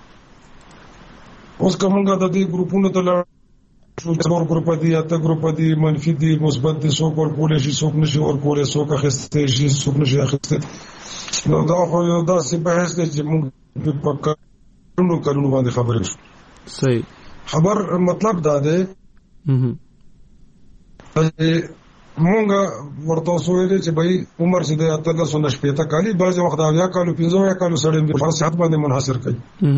اوس کومه د دې ګروپونو ته لړ څلور ګروپ دي یا ته ګروپ دي منفي دي مثبت دي څوک ورکول شي څوک نشي ورکول څوک اخیسته شي څوک نشي اخیسته نو دا خو یو داسې بحث دی چې موږ په پکانو کارونو باندې خبرې شو. صحیح. خبر مطلب دا دی مونږ ورته سوې چې بھائی عمر چې د اتل سو نشپېته کالي باز وخت دا یا کالو پنځه کالو سړی په صحت باندې منحصر کوي.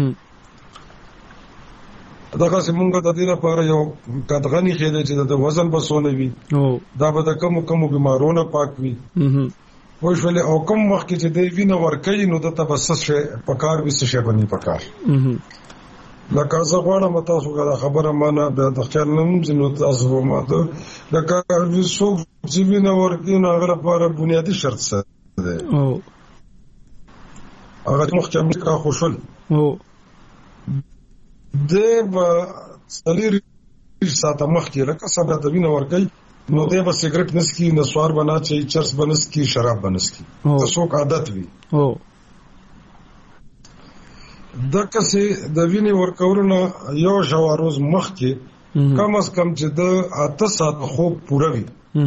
دا که څنګه د دې لپاره یو کډغنی خېده چې د وزن بسونه وي دا به د کم کم بیمارونو پاک وي وښولې او کوم وخت چې د وینې ورکې نو د تبسس پکار وي څه شي باندې پکار لکه زه غواړم تاسو غواړم خبره مانه د خیال نوم زنو تاسو ماته لکه څوک چې وینې ورکې نو هغه لپاره بنیادی شرط څه دی او هغه مخکې کا خوشل او د سلیر ساته مخکې لکه سبا د وینې ورکې نو د به سیګریټ نسکی نسوار بنا چې چرس بنسکی شراب بنسکی تاسو عادت وي او دغه سي د وینې ورکورونه یو شواروز مخکې کم از کم چې د اته ساعت خوب پوره وي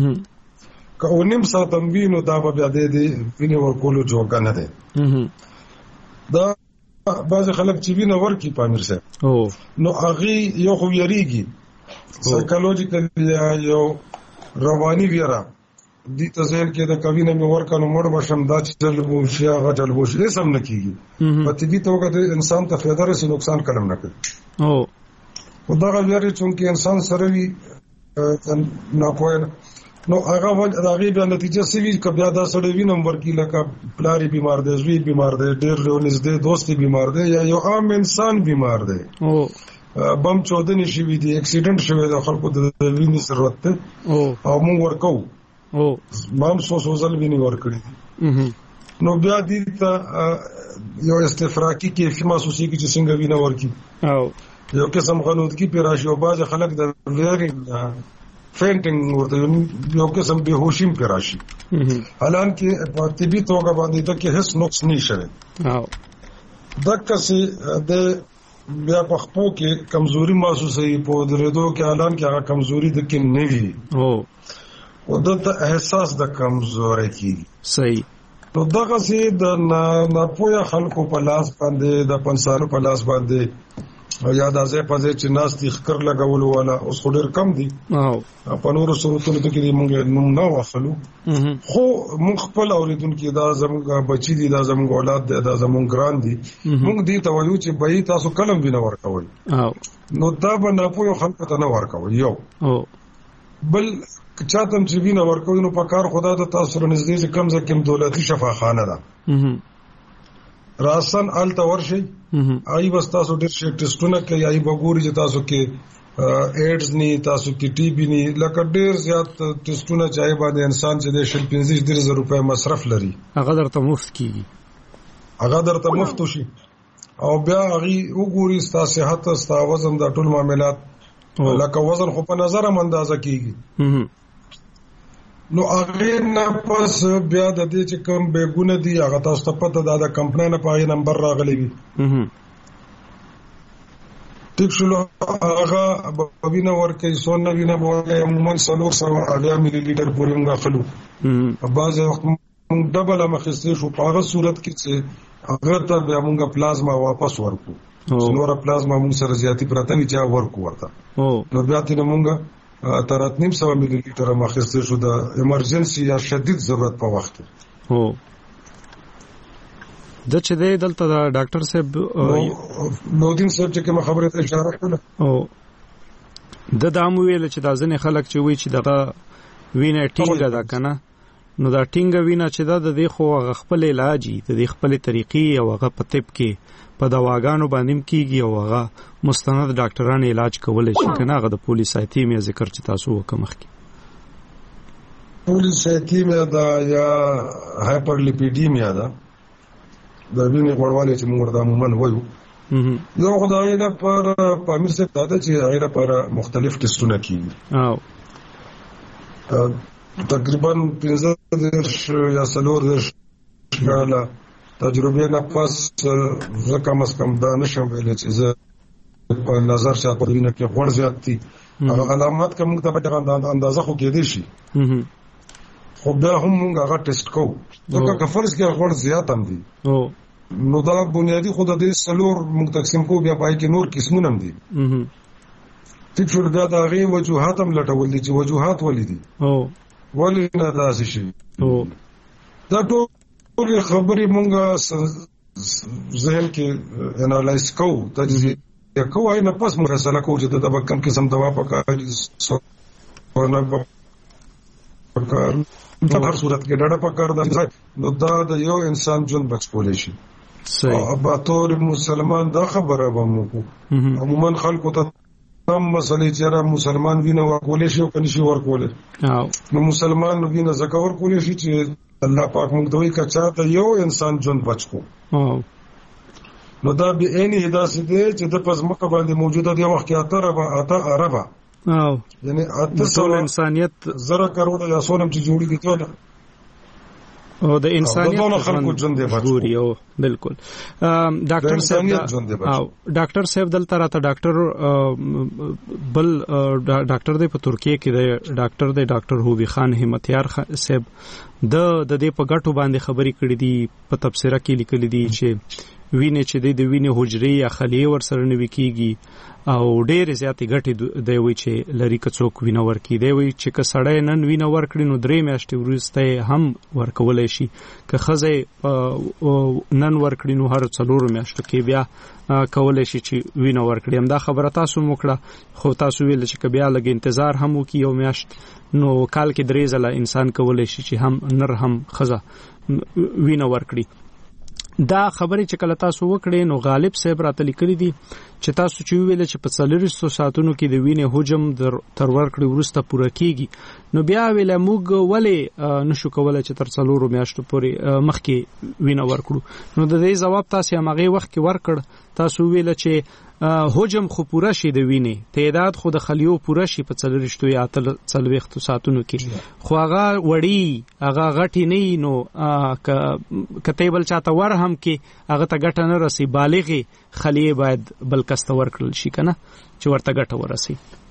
که اونیم ساعت هم وي نو دا به بیا د وینې ورکولو جوګه نه دی. دا بعض خلک چې وینې ورکي پامیر صاحب نو هغه یو خو یریږي سایکولوژیکل یو رواني ویرا دي تزهل کې د کوینه مې ورکانو مړ بشم دا چې چل بو شي هغه چل بو شي سم نه کیږي په طبي توګه د انسان ته فایده رسي نقصان کلم نه کوي. او خدای غوړي چې انسان سره وي نه کوی نو هغه ول هغه به نتیجه سوي ک بیا دا سړی وینم ورکی لکه پلاری بیمار دی زوی بیمار دی ډیر لونیز دی دوستي بیمار دی یا یو عام انسان بیمار دی او بم چودنی شي وی دی اکسیډنټ شوی د خلکو د وینې ضرورت ته او موږ ورکو او مام سو سوزل ویني ورکړي نو بیا دې ته یو استفراقی کې فيما سوسي کې چې څنګه وینه ورکی او یو قسم غلطی پیراشي او باز خلک د ویری فینټینګ ورته یو قسم به هوشیم پیراشي حالان کې په طبي توګه باندې د کې هیڅ نقص نشي او دغه سي د بیا په خپل کې کمزوري محسوسه په درېدو کې اعلان کې هغه کمزوري د کې نه وي او او د احساس د کمزوري کې صحیح نو دغه سي د ناپوهه خلکو په لاس باندې د پنځانو په لاس باندې یا د ځای په ځای چې ناس دي خکر لګولو والا اوس ډېر کم دي او په نورو صورتونو کې موږ نوم نه واخلو خو موږ خپل اوریدونکو دا زموږ بچی دي دا زموږ اولاد دي دا زموږ ګران دي موږ دې ته وایو چې به تاسو کلم وینه ورکوي او نو دا به نه پوهه خلکو ته نه ورکوي یو او بل چاته چې وینه ورکوي نو په کار خدا د تاسو سره نږدې چې کم ځکه دولتي شفاخانه ده راسن آلته ورشي آی بس تاسو ډېر شي ټیسټونه کوي آی بګوري چې تاسو کې ایډز ني تاسو کې ټي بي ني لکه ډیر زیات ټیسټونه چای باندې انسان چې د شل پنځه زره روپے مصرف لري هغه درته مفت کیږي هغه درته مفت شي او بیا هغه وګوري ستاسو صحت ستاسو وزن د ټول معاملات لکه وزن خو په نظر اندازه کیږي نو هغه نه پس بیا د دې چې کوم بیګونه دي هغه تاسو ته پته ده د کمپنۍ نه پای نمبر راغلی وي ټیک شلو هغه بوینه ورکې سونه وینه بوله عموما څلور سوه اویا ملي لیټر پورې موږ اخلو په بعض وخت موږ ډبل مخسته شو په هغه صورت کې چې هغه ته بیا موږ پلازما واپس ورکو نور پلازما موږ سره زیاتی پراته نه چا ورکو ورته نو بیا تر موږ تر اتنیم سوه ملي لیټر مخسته شو د ایمرجنسي یا شدید ضرورت په وخت هو د چې د دلته د ډاکټر صاحب نو دین صاحب چې کوم خبره ته اشاره کړه او د دامو ویل چې د ځنې خلک چې وی چې دغه وینه ټینګه ده کنه نو دا ټینګه وینه چې دا د خو خپل علاجي د خپل طریقې او هغه په طب کې په دواګانو باندې کیږي او هغه مستند ډاکټرانو علاج کولای شي کنه هغه د پولیسایتیمیا ذکر چې تاسو وکمخ کی پولیسایتیمیا دا یا هایپرلیپیډیمیا دا د وینې غوړوالی چې موږ ورته عموما وایو یو خدای نه پر پامیر څخه دا چې هغه پر مختلف ټیسټونه کیږي او تقریبا پنځه یا څلور کاله تجربه نه پس زه کم از کم دا نشم ویلی چې زه په نظر چې په وینه کې غوړ زیات دي هغه علامات کوم ته په اندازه خو کېدې شي خو بیا هم موږ هغه ټیسټ کوو ځکه که فرض کې غوړ زیات هم دي نو دا بنیادی خو د دې څلور موږ تقسیم کوو بیا پای کې نور قسمونه هم دي ټیک شو دا د هغې وجوهات هم لټول دي چې وجوهات ولې دي ولې نه داسې شي دا ټول خبرې موږ ذهن کې انالایز کوو تجزیه کوو نه پس موږ فیصله کوو چې د کوم قسم دوا پکار په هر صورت کې ډاډه پکار ده نو دا د یو انسان ژوند بچولای شي او په تور مسلمان دا خبره به موږ عموما خلکو ته هم مسلې چې را مسلمان وینه ورکولې شي او کني شي ورکولې نو مسلمان وینه زکه ورکولې شي چې الله پاک موږ دوی کچا ته یو انسان ژوند بچو نو دا به اني هداسه دي چې د پزمکه باندې موجوده دی وخت کې اتره به اته عربه او یعنی ټول انسانيت زره کروڑ یا سونم چې جوړي دي ټول او د انسانيت خلکو ژوند دی بچوري او بالکل ډاکټر صاحب او ډاکټر صاحب دلته راته ډاکټر بل ډاکټر دی په ترکیه کې دی ډاکټر دی ډاکټر هوبي خان همتیار صاحب د د دې په غټو باندې خبرې کړې دي په تفسیره کې لیکلې دي چې وینه چې د وینې حجرې یا خلیې ورسره نوي کیږي او ډېر زیاتې ګټې دی وی چې لری کڅوک وینه ورکی دی وی چې که سړی نن وینه ورکړي نو درې میاشتې وروسته هم ورکولای شي که ښځه نن ورکړي نو هر څلور میاشتو کې بیا کولای شي چې وینه ورکړي همدا خبره تاسو موکړه خو تاسو ویل چې که بیا لږ انتظار هم وکړي یو میاشت نو کال کې درې ځله انسان کولای شي چې هم نر هم ښځه وینه ورکړي دا خبرې چې کله تاسو وکړې نو غالب صاحب راته لیکلي دي چې تاسو چې ویل چې په څلورو ساعتونو کې د وینې حجم تر ورکړې وروسته پوره کیږي نو بیا ویل موږ ولې نشو کولای چې تر څلورو میاشتو پورې مخکې وینه ورکړو نو د دې جواب تاسو هغه وخت کې ورکړ تاسو ویل چې حجم خو پوره شي د وینې تعداد خو د خلیو پوره شي په څلورشتو یا څلوېښتو ساعتونو کې خو هغه وړي هغه غټي نه نو کته بل چاته ور هم کې هغه ته ګټه نه رسي بالغي خلیه باید بل کسته ورکړل شي کنه چې ورته ګټه ورسي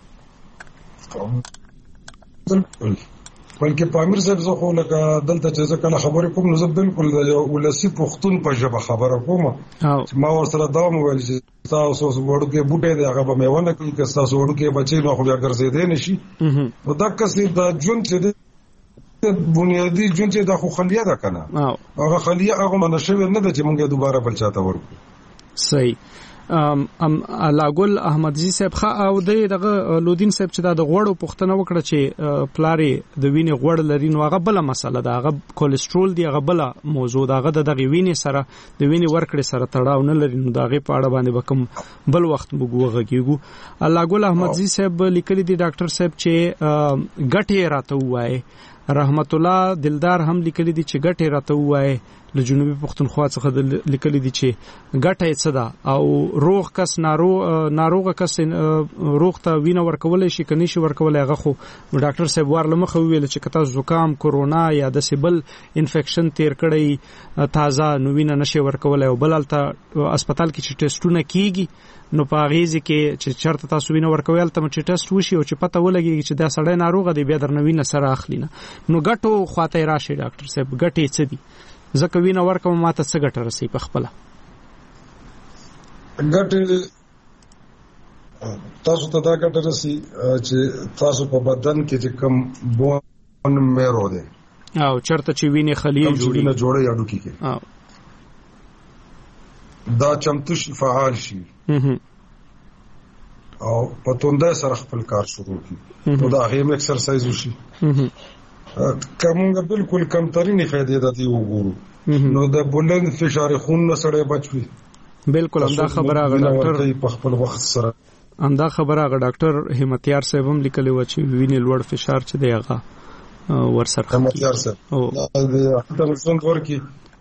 بلکې پامیر صاحب زه خو لکه دلته چې زه کله خبرې کوم نو زه بالکل د یو ولسی پښتون په ژبه خبره کوم ما ورسره دا وویل چې تاسو وړو کې بوټي دی هغه به میونه کوي که تاسو وړو کې بچي نو خو بیا ګرځېدې نشي نو دا کسې دا ژوند چې بنیادی ژوند چې دا خو خلیه ده کنه هغه خلیه هغه منشوي نه ده چې موږ دوباره بل چاته ورکو صحیح ام ام لاګل احمدزي صاحب خا او دغه لودین صاحب چې د غوړو پښتنه وکړه چې پلاری د وینې غوړ لري نو هغه بل مسله ده، هغه کولیسټرول دی، هغه بل موضوع ده، هغه د دغه وینې سره د وینې ورکړې سره تړاو نه لري. نو دغه په اړه باندې وکم بل وخت موږ غږیږو. لاګل احمدزي صاحب لیکلي دی ډاکټر صاحب چې ګټه راته وایي. رحمت الله دلدار هم لیکلي دي چې ګټه راته وایي له جنوبي پښتونخوا څخه لیکلي دي چې ګټه یې څه ده او روغ کس ناروغ ناروغ کس روغ ته وینه ورکول شي کني شي ورکول هغه خو ډاکټر صاحب ورلمخه ویل چې کته زکام کورونا یا د سیبل انفیکشن تیر کړی تازه نو وینه نشي ورکول او بلالته هسپتال کې چې ټیسټونه کیږي نو په غیزه کې چې چرته تاسو وینه ورکوي تل چې ټیسټ وشي او چې پته ولګي چې دا سړی ناروغ دی بیا درنه وینه سره اخلي نه. نو ګټو خواته راشي ډاکټر صاحب ګټې څه دي؟ زکه وینه ورکوم ماته څه ګټه رسي په خپل ګټه تاسو ته دا ګټه رسي چې تاسو په بدن کې چې کم بون میرو دی او چرته چې وینه خلیه جوړي نه جوړه یادو کې او دا چمتو شي فعال شي او په توندې سره خپل کار شروع کړي نو دا هم ایکسرسایز وشي. کومه بالکل کمترینې فائدې د دې وګورو نو د بلند فشار خون نه سره بچوي. بالکل همدا خبره غا ډاکټر په خپل وخت سره همدا خبره غا ډاکټر همتیار صاحب هم لیکلی و چې وینې لوړ فشار چې دی هغه ورسره همتیار صاحب او د خپل څنګه ورکی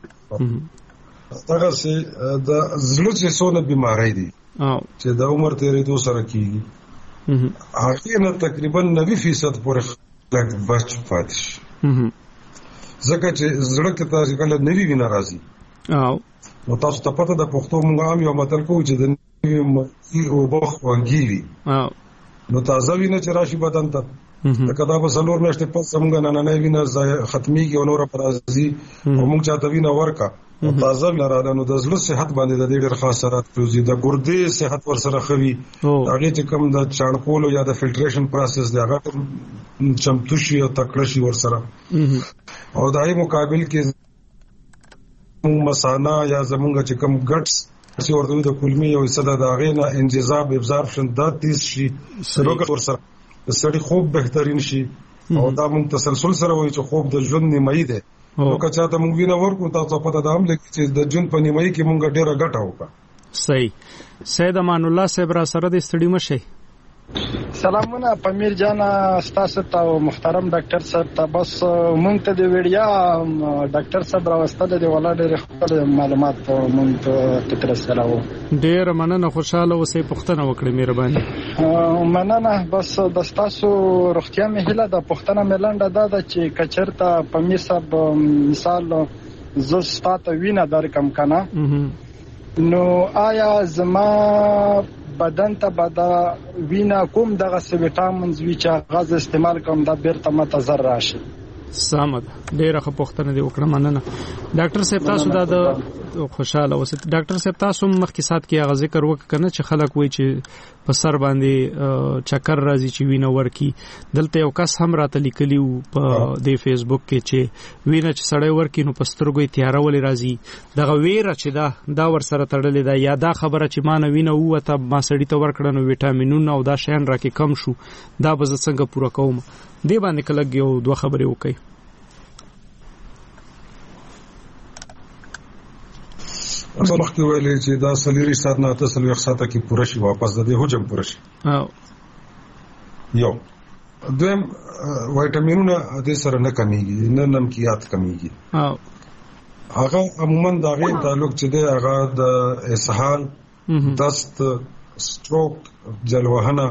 هغه سي د زړه چې څونه بيمارۍ دي او چې د عمر تیرېدو سره کیږي هغه نه تقریبا نوي فیصد پورې لږ بچ پاتې شي ځکه چې زړه کې تاسو کله نوي وینه راځي او نو تاسو ته پته د پښتو مونږ هم یو متل کوو چې د نوي او بخ وانګيوي او نو تازه وینه چې راشي بدن ته دا کدا په سلور نشته په څنګه نه نه وینه ختمي کې ونور پر راځي او مونږ چاته وینه ورکا او تازه لراله نو د زړه صحت باندې د ډېر خاص اثرات کوي. د ګردې صحت ور سره خوي هغه چې کوم د چانکولو یا د فلټریشن پروسس دی هغه چمتو شي او تکړه شي ور سره او دای مقابل کې مسانا یا زمونږ چې کوم ګټس چې ورته د کولمي او صدا د هغه نه انجذاب ابزارپشن دا تیز شي سروګ ور سره د سړي خوب بهترین شي او دا مون تسلسل سره وایي چې خوب د ژوند نیمایي ده. نو که چاته مونږ وینه ورکو تاسو په تاسو هم لکه چې د جون په نیمایي کې مونږ ډیره ګټه وکړه. صحیح. سید امان الله صاحب را سره د ستړي مشه. سلامونه پمیر جان تاسو ته محترم ډاکټر صاحب ته بس مونږ ته د ویډیا ډاکټر صاحب راوستل دی ولا ډېر خپل معلومات مونږ ته تر سره وو. ډېر مننه خوشاله اوسې پښتنه وکړې مهرباني. مننه بس د تاسو روغتیا مې هله د پښتنه ملنډه دا د چې کچرته پمیر صاحب مثال زه ستاسو وینه درکم کنه نو آیا زما بدن ته بدا وینا کوم دغه وټامینز وی چې غاز استعمال کوم دا بیرته متضرر راشي؟ سمد ډیره ښه پوښتنه دی وکړه مننه. ډاکټر صاحب تاسو دا د خوشاله اوسئ. ډاکټر صاحب تاسو مخکې سات کې هغه ذکر وکړ کنه چې خلک وایي چې په سر باندې چکر راځي چې وینه ورکی. دلته یو کس هم راته لیکلی و په د فیسبوک کې چې وینه چې سړی ورکی نو په سترګو تیاره ولې راځي دغه ویره چې دا دا ور سره تړلې ده یا دا خبره چې ما نه وینه وته ما سړی ته ورکړه نو وټامینونه او دا شیان راکې کم شو دا به څنګه پوره کوم دی باندې کله یو دوه خبرې وکړي. اصل وخت ویلې چې دا سلیری سات نه تاسو یو ساته کې پوره شي واپس د دې حجم پوره شي. او یو دویم وایټامینونه د سره نه کمیږي نه نمکیات کمیږي. او هغه عموما دا غي تعلق چې دی هغه د اسهال دست سټروک جلوهنه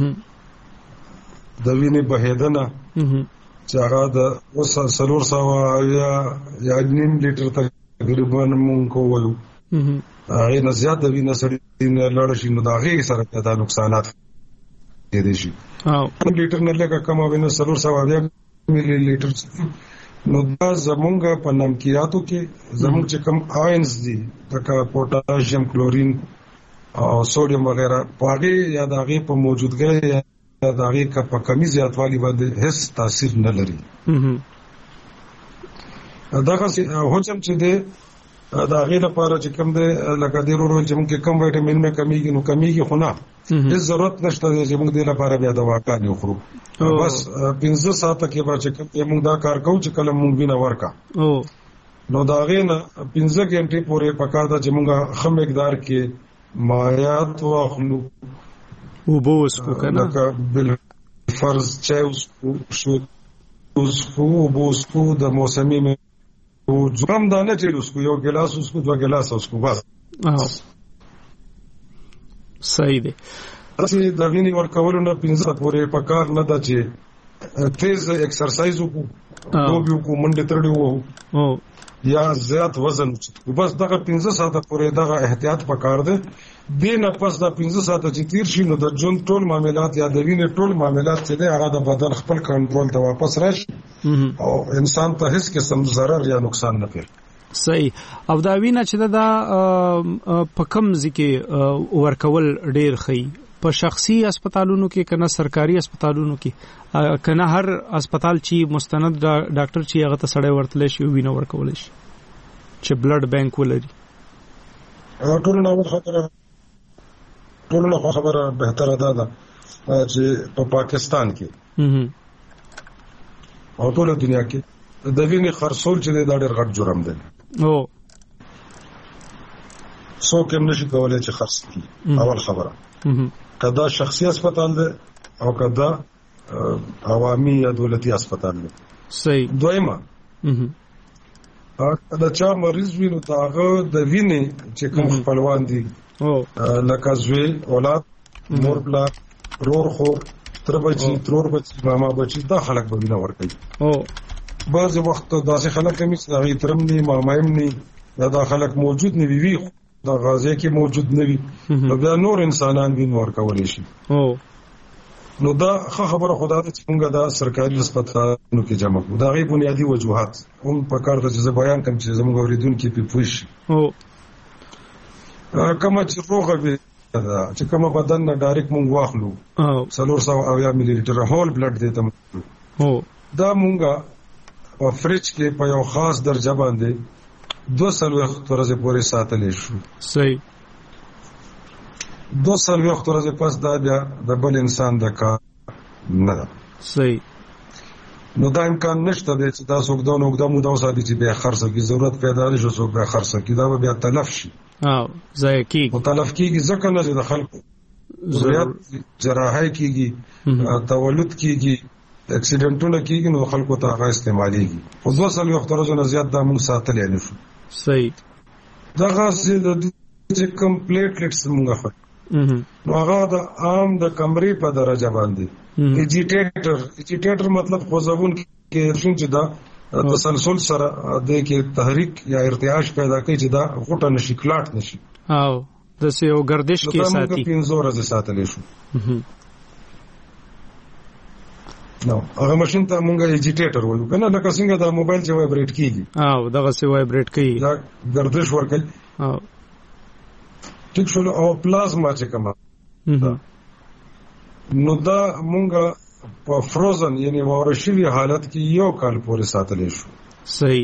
د وینې بهیدنه چې هغه د سلور سوا یا یا نیم لیټر تقریبا مونږ کوو هغه نه زیات د وینې سړي نه لړ شي نو دا غي سره پیدا نقصانات دي شي. او لیټر نه لګه کم او نه سلور سوا یا ملي لیټر نو دا زمونږ په نمکیاتو کې زمونږ چې کم آینز دي لکه پوتاشیم کلورین او سوډیم وغیرہ پاګي یا د هغه په موجودګۍ یا د هغه په کمی زیاتوالي باندې هیڅ تاثیر نه لري. دا هغه حجم چې دی دا غي لپاره چې کوم دی لکه د ورو چې موږ کم وټامین مې کمیږي نو کمیږي خو نه هیڅ ضرورت نشته چې موږ د لپاره بیا دواګانې وخورو بس پنځه ساعته کې به چې کوم موږ دا کار کوو چې کله موږ وینه ورکا نو دا غي نه پنځه غنټې پورې پکار دا چې موږ خم مقدار کې مایات واخلو وبو وسکو کنه لکه بل فرض چای وسکو شو وسکو وبو وسکو د موسمي او زغم دا نه چې وسکو یو ګلاس وسکو دوه ګلاس وسکو بس صحیح دی اصلي د وینې ورکولو نه پنځه پورې پکار نه دا چې تیز ایکسرسایز وکړو او بیا کو منډه تړلو او یا زیات وزن بس دغه پنځه ساعته پورې دغه احتیاط پکار دی دینه پس دا پنځه ساعته چې تیر شي نو د جون ټول معاملات یا د وینې ټول معاملات چې هغه د بدن خپل کنټرول ته واپس راشي او انسان ته هیڅ قسم ضرر یا نقصان نه کوي صحیح او دا وینه چې دا په کم ځکه ورکول ډیر خي په شخصي هسپتالونو کې کنه سرکاري هسپتالونو کې کنه هر هسپتال چې مستند ډاکټر چې هغه ته سړی ورتل شي وینه ورکول شي چې بلډ بانک ولري ټول نو خبره ټول نو خبره به تر ده چې په پاکستان کې او ټول دنیا کې د وینې خرڅول چې دا ډېر غټ جرم دی او څوک هم نشي کولای چې خرڅ کړي اول خبره کدا شخصي هسپتال دی او کدا عوامي یا دولتي هسپتال دی صحیح دویمه دا چا مریض وینو تاغه د وینې چې کوم خپلوان دي او لکه زوی اولاد مور پلا رور خور تر بچي ترور بچي ماما بچي دا خلک به وینه ورکوي او بعض وخت داسې خلک هم چې هغه ترم نه مامایم نه دا خلک موجود نه وي دا غازی کې موجود نه وي نو بیا نور انسانان وین ورکول شي او نو دا خبره خدا ته څنګه دا سرکاري هسپتالونو کې جمع کوي دا غي بنیادی وجوهات هم په کار ته چې بیان کوم چې زموږ اوریدونکو په پوښ او کومه چې روغه وي چې کومه بدن نه ډایرکټ مونږ واخلو او څلور سوه اویا ملي لیټر هول بلډ دی ته او دا مونږه په فریج کې په یو خاص درجه باندې دو سال وخت ورځې پورې ساتلې شو صحیح دو سال وخت ورځې پس دا بیا د بل انسان د کار نه ده صحیح نو دا امکان نشته چې تاسو وګدان وګدان مو دا وساتئ چې بیا خرڅ کی ضرورت پیدا نشي څوک بیا خرڅ کی دا بیا تلف شي او ځای کی متلف کیږي ځکه نه چې د خلکو ضرورت جراحي کیږي تولد کیږي اکسیډنټونه کیږي نو خلکو ته هغه استعماليږي او دوه سال وخت ورځې نه زیات دا موږ ساتلې نه شو صحیح دا غاسي د چې کمپلیټلیټس موږ خو نو هغه د عام د کمرې په درجه باندې ایجیټیټر ایجیټیټر مطلب خوځون کې چې دا تسلسل سره د کې تحریک یا ارتعاش پیدا کوي چې دا غوټه نشي کلاټ نشي او د سیو گردش کې ساتي دا موږ پنځه ورځې ساتلې شو نو هغه ماشين ته مونږه ایجیټیټر وایو کنه لکه څنګه دا موبایل چې وایبریټ کیږي او دغه سی وایبریټ کوي دا گردش ورکړي او ټیک شو او پلازما چې کومه نو دا مونږه په فروزن یعنی ورشي حالت کې یو کال پورې ساتلې شو صحیح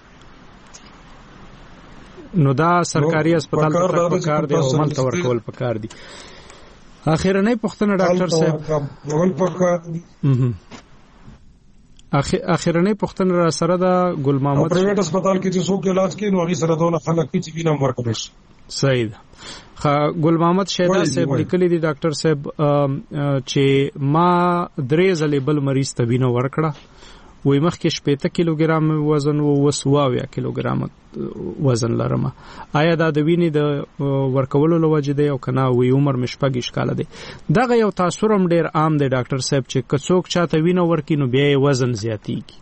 نو دا سرکاري هسپتال ته پکار دی او عمل تور کول پکار دی اخیرنۍ پوښتنه ډاکټر صاحب ول پکار اخیرنۍ پوښتنه را سره دا ګل محمد پرایویټ هسپتال کې چې څوک علاج کوي نو هغه سره دونه خلک چې وینم ورکړي صحیح خا ګل محمد شیدا صاحب لیکلي دي ډاکټر صاحب چې ما درې ځلې بل مریض ته وینه ورکړه وې مخکې شپږ کیلوګرام وزن او وسواویا کیلوګرام وزن لرم آیا دا د وینې د ورکولو لوجه دی او کنه وې عمر مشپږ اشکال دی دغه یو تاثر هم ډیر عام دی ډاکټر صاحب چې کڅوک چاته وینه ورکې نو بیا وزن زیاتیږي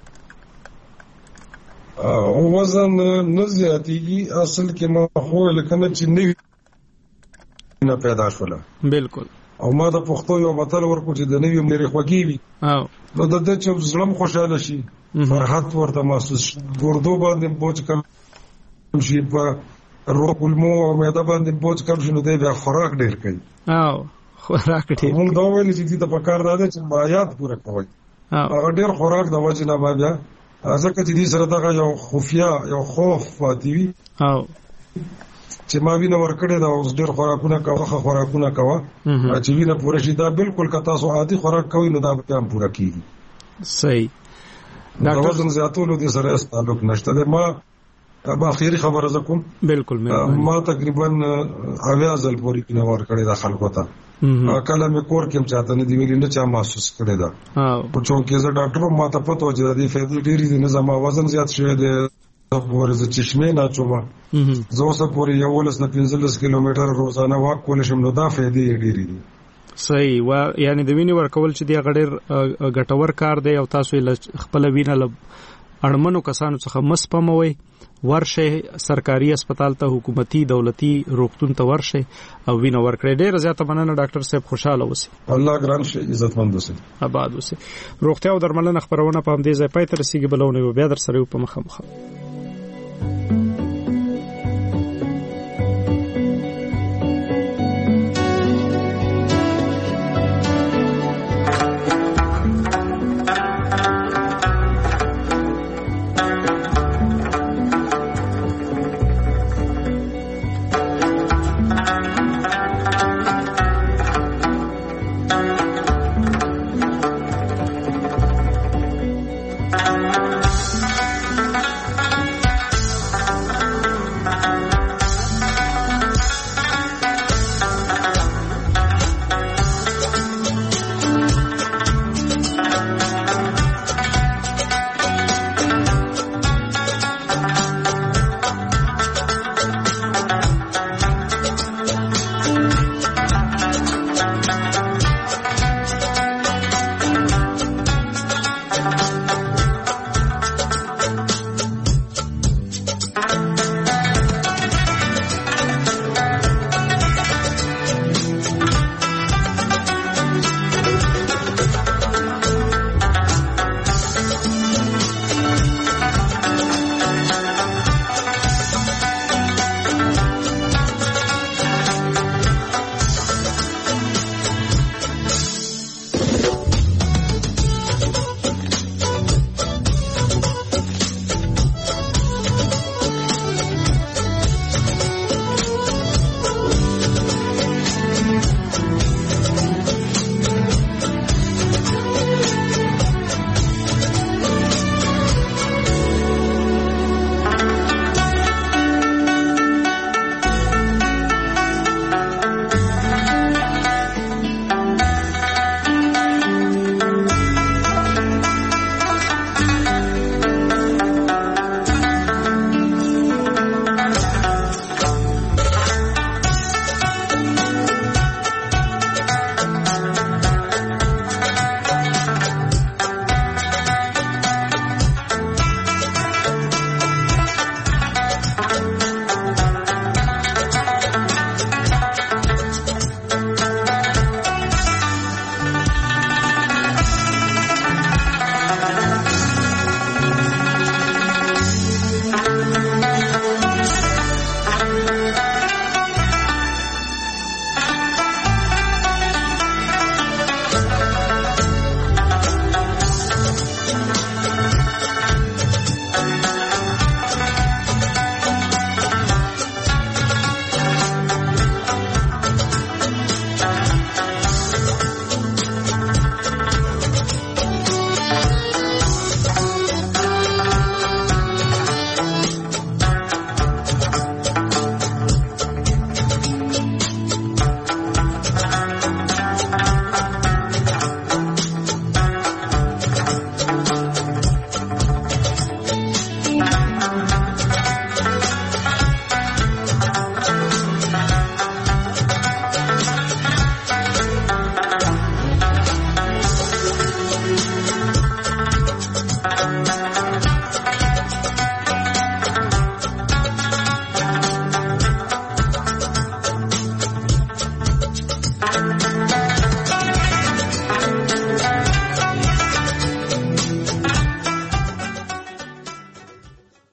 او وزن نه زیاتیږي اصل کې ما خو لکنه چې نه پیدا شوله بالکل او ما د پښتو یو متل ورکو چې د نوې مېری خوږی وي او نو د دې چې زړم خوشاله شي فرحت ورته محسوس ګردو باندې بوج کم شي په روح کلمو او مېدا باندې بوج کم شي نو د خوراک ډیر کوي او خوراک ډیر موږ دا ویل چې د پکار راځي چې مایات پوره کوي هغه ډیر خوراک د وجه نه بیا ځکه چې دې سره دغه یو خفیا یو خوف پاتې وي او چې ما وینه ورکړې دا اوس ډېر خوراکونه کوه خوراکونه کوه چې وینه پوره شي دا بالکل که تاسو عادي خوراک کوئ نو دا به هم پوره کیږي. صحیح. ډاکټر وزن زیاتولو دې سره هیڅ تعلق نشته. ما با اخیری خبره زکم بالکل ما تقریبا اویا ځل پورې وینه ورکړې دا خلکو ته کله مې کور کې چاته نه دی ویلي نه چا محسوس کړی دا په چونکې زه ډاکټر ما ته پته و چې د دې فائدې ډېرې دي. نه زما وزن زیات شوی دی پورې زه چشمې نه چومه زه اوس پورې یولس نه پنځلس کیلومتر روزانه واک کولی شم نو دا فائدې ډېرې دي. صحیح. و یعنی د وینې ورکول چې دی غډیر ګټور کار دی او تاسو خپل وینه ل اړمنو کسانو څخه مسپموي ورشه سرکاري هسپتال ته حکومتي دولتي روغتون ته ورشه او وینه ورکړي. ډېر زیاته مننه ډاکټر صاحب خوشاله اوسئ. الله ګران شي عزتمند اوسئ. آباد اوسئ. روغتیا او درملنه خبرونه په همدې ځای پای ته رسیدي بلونه بیا در سره په مخه مخه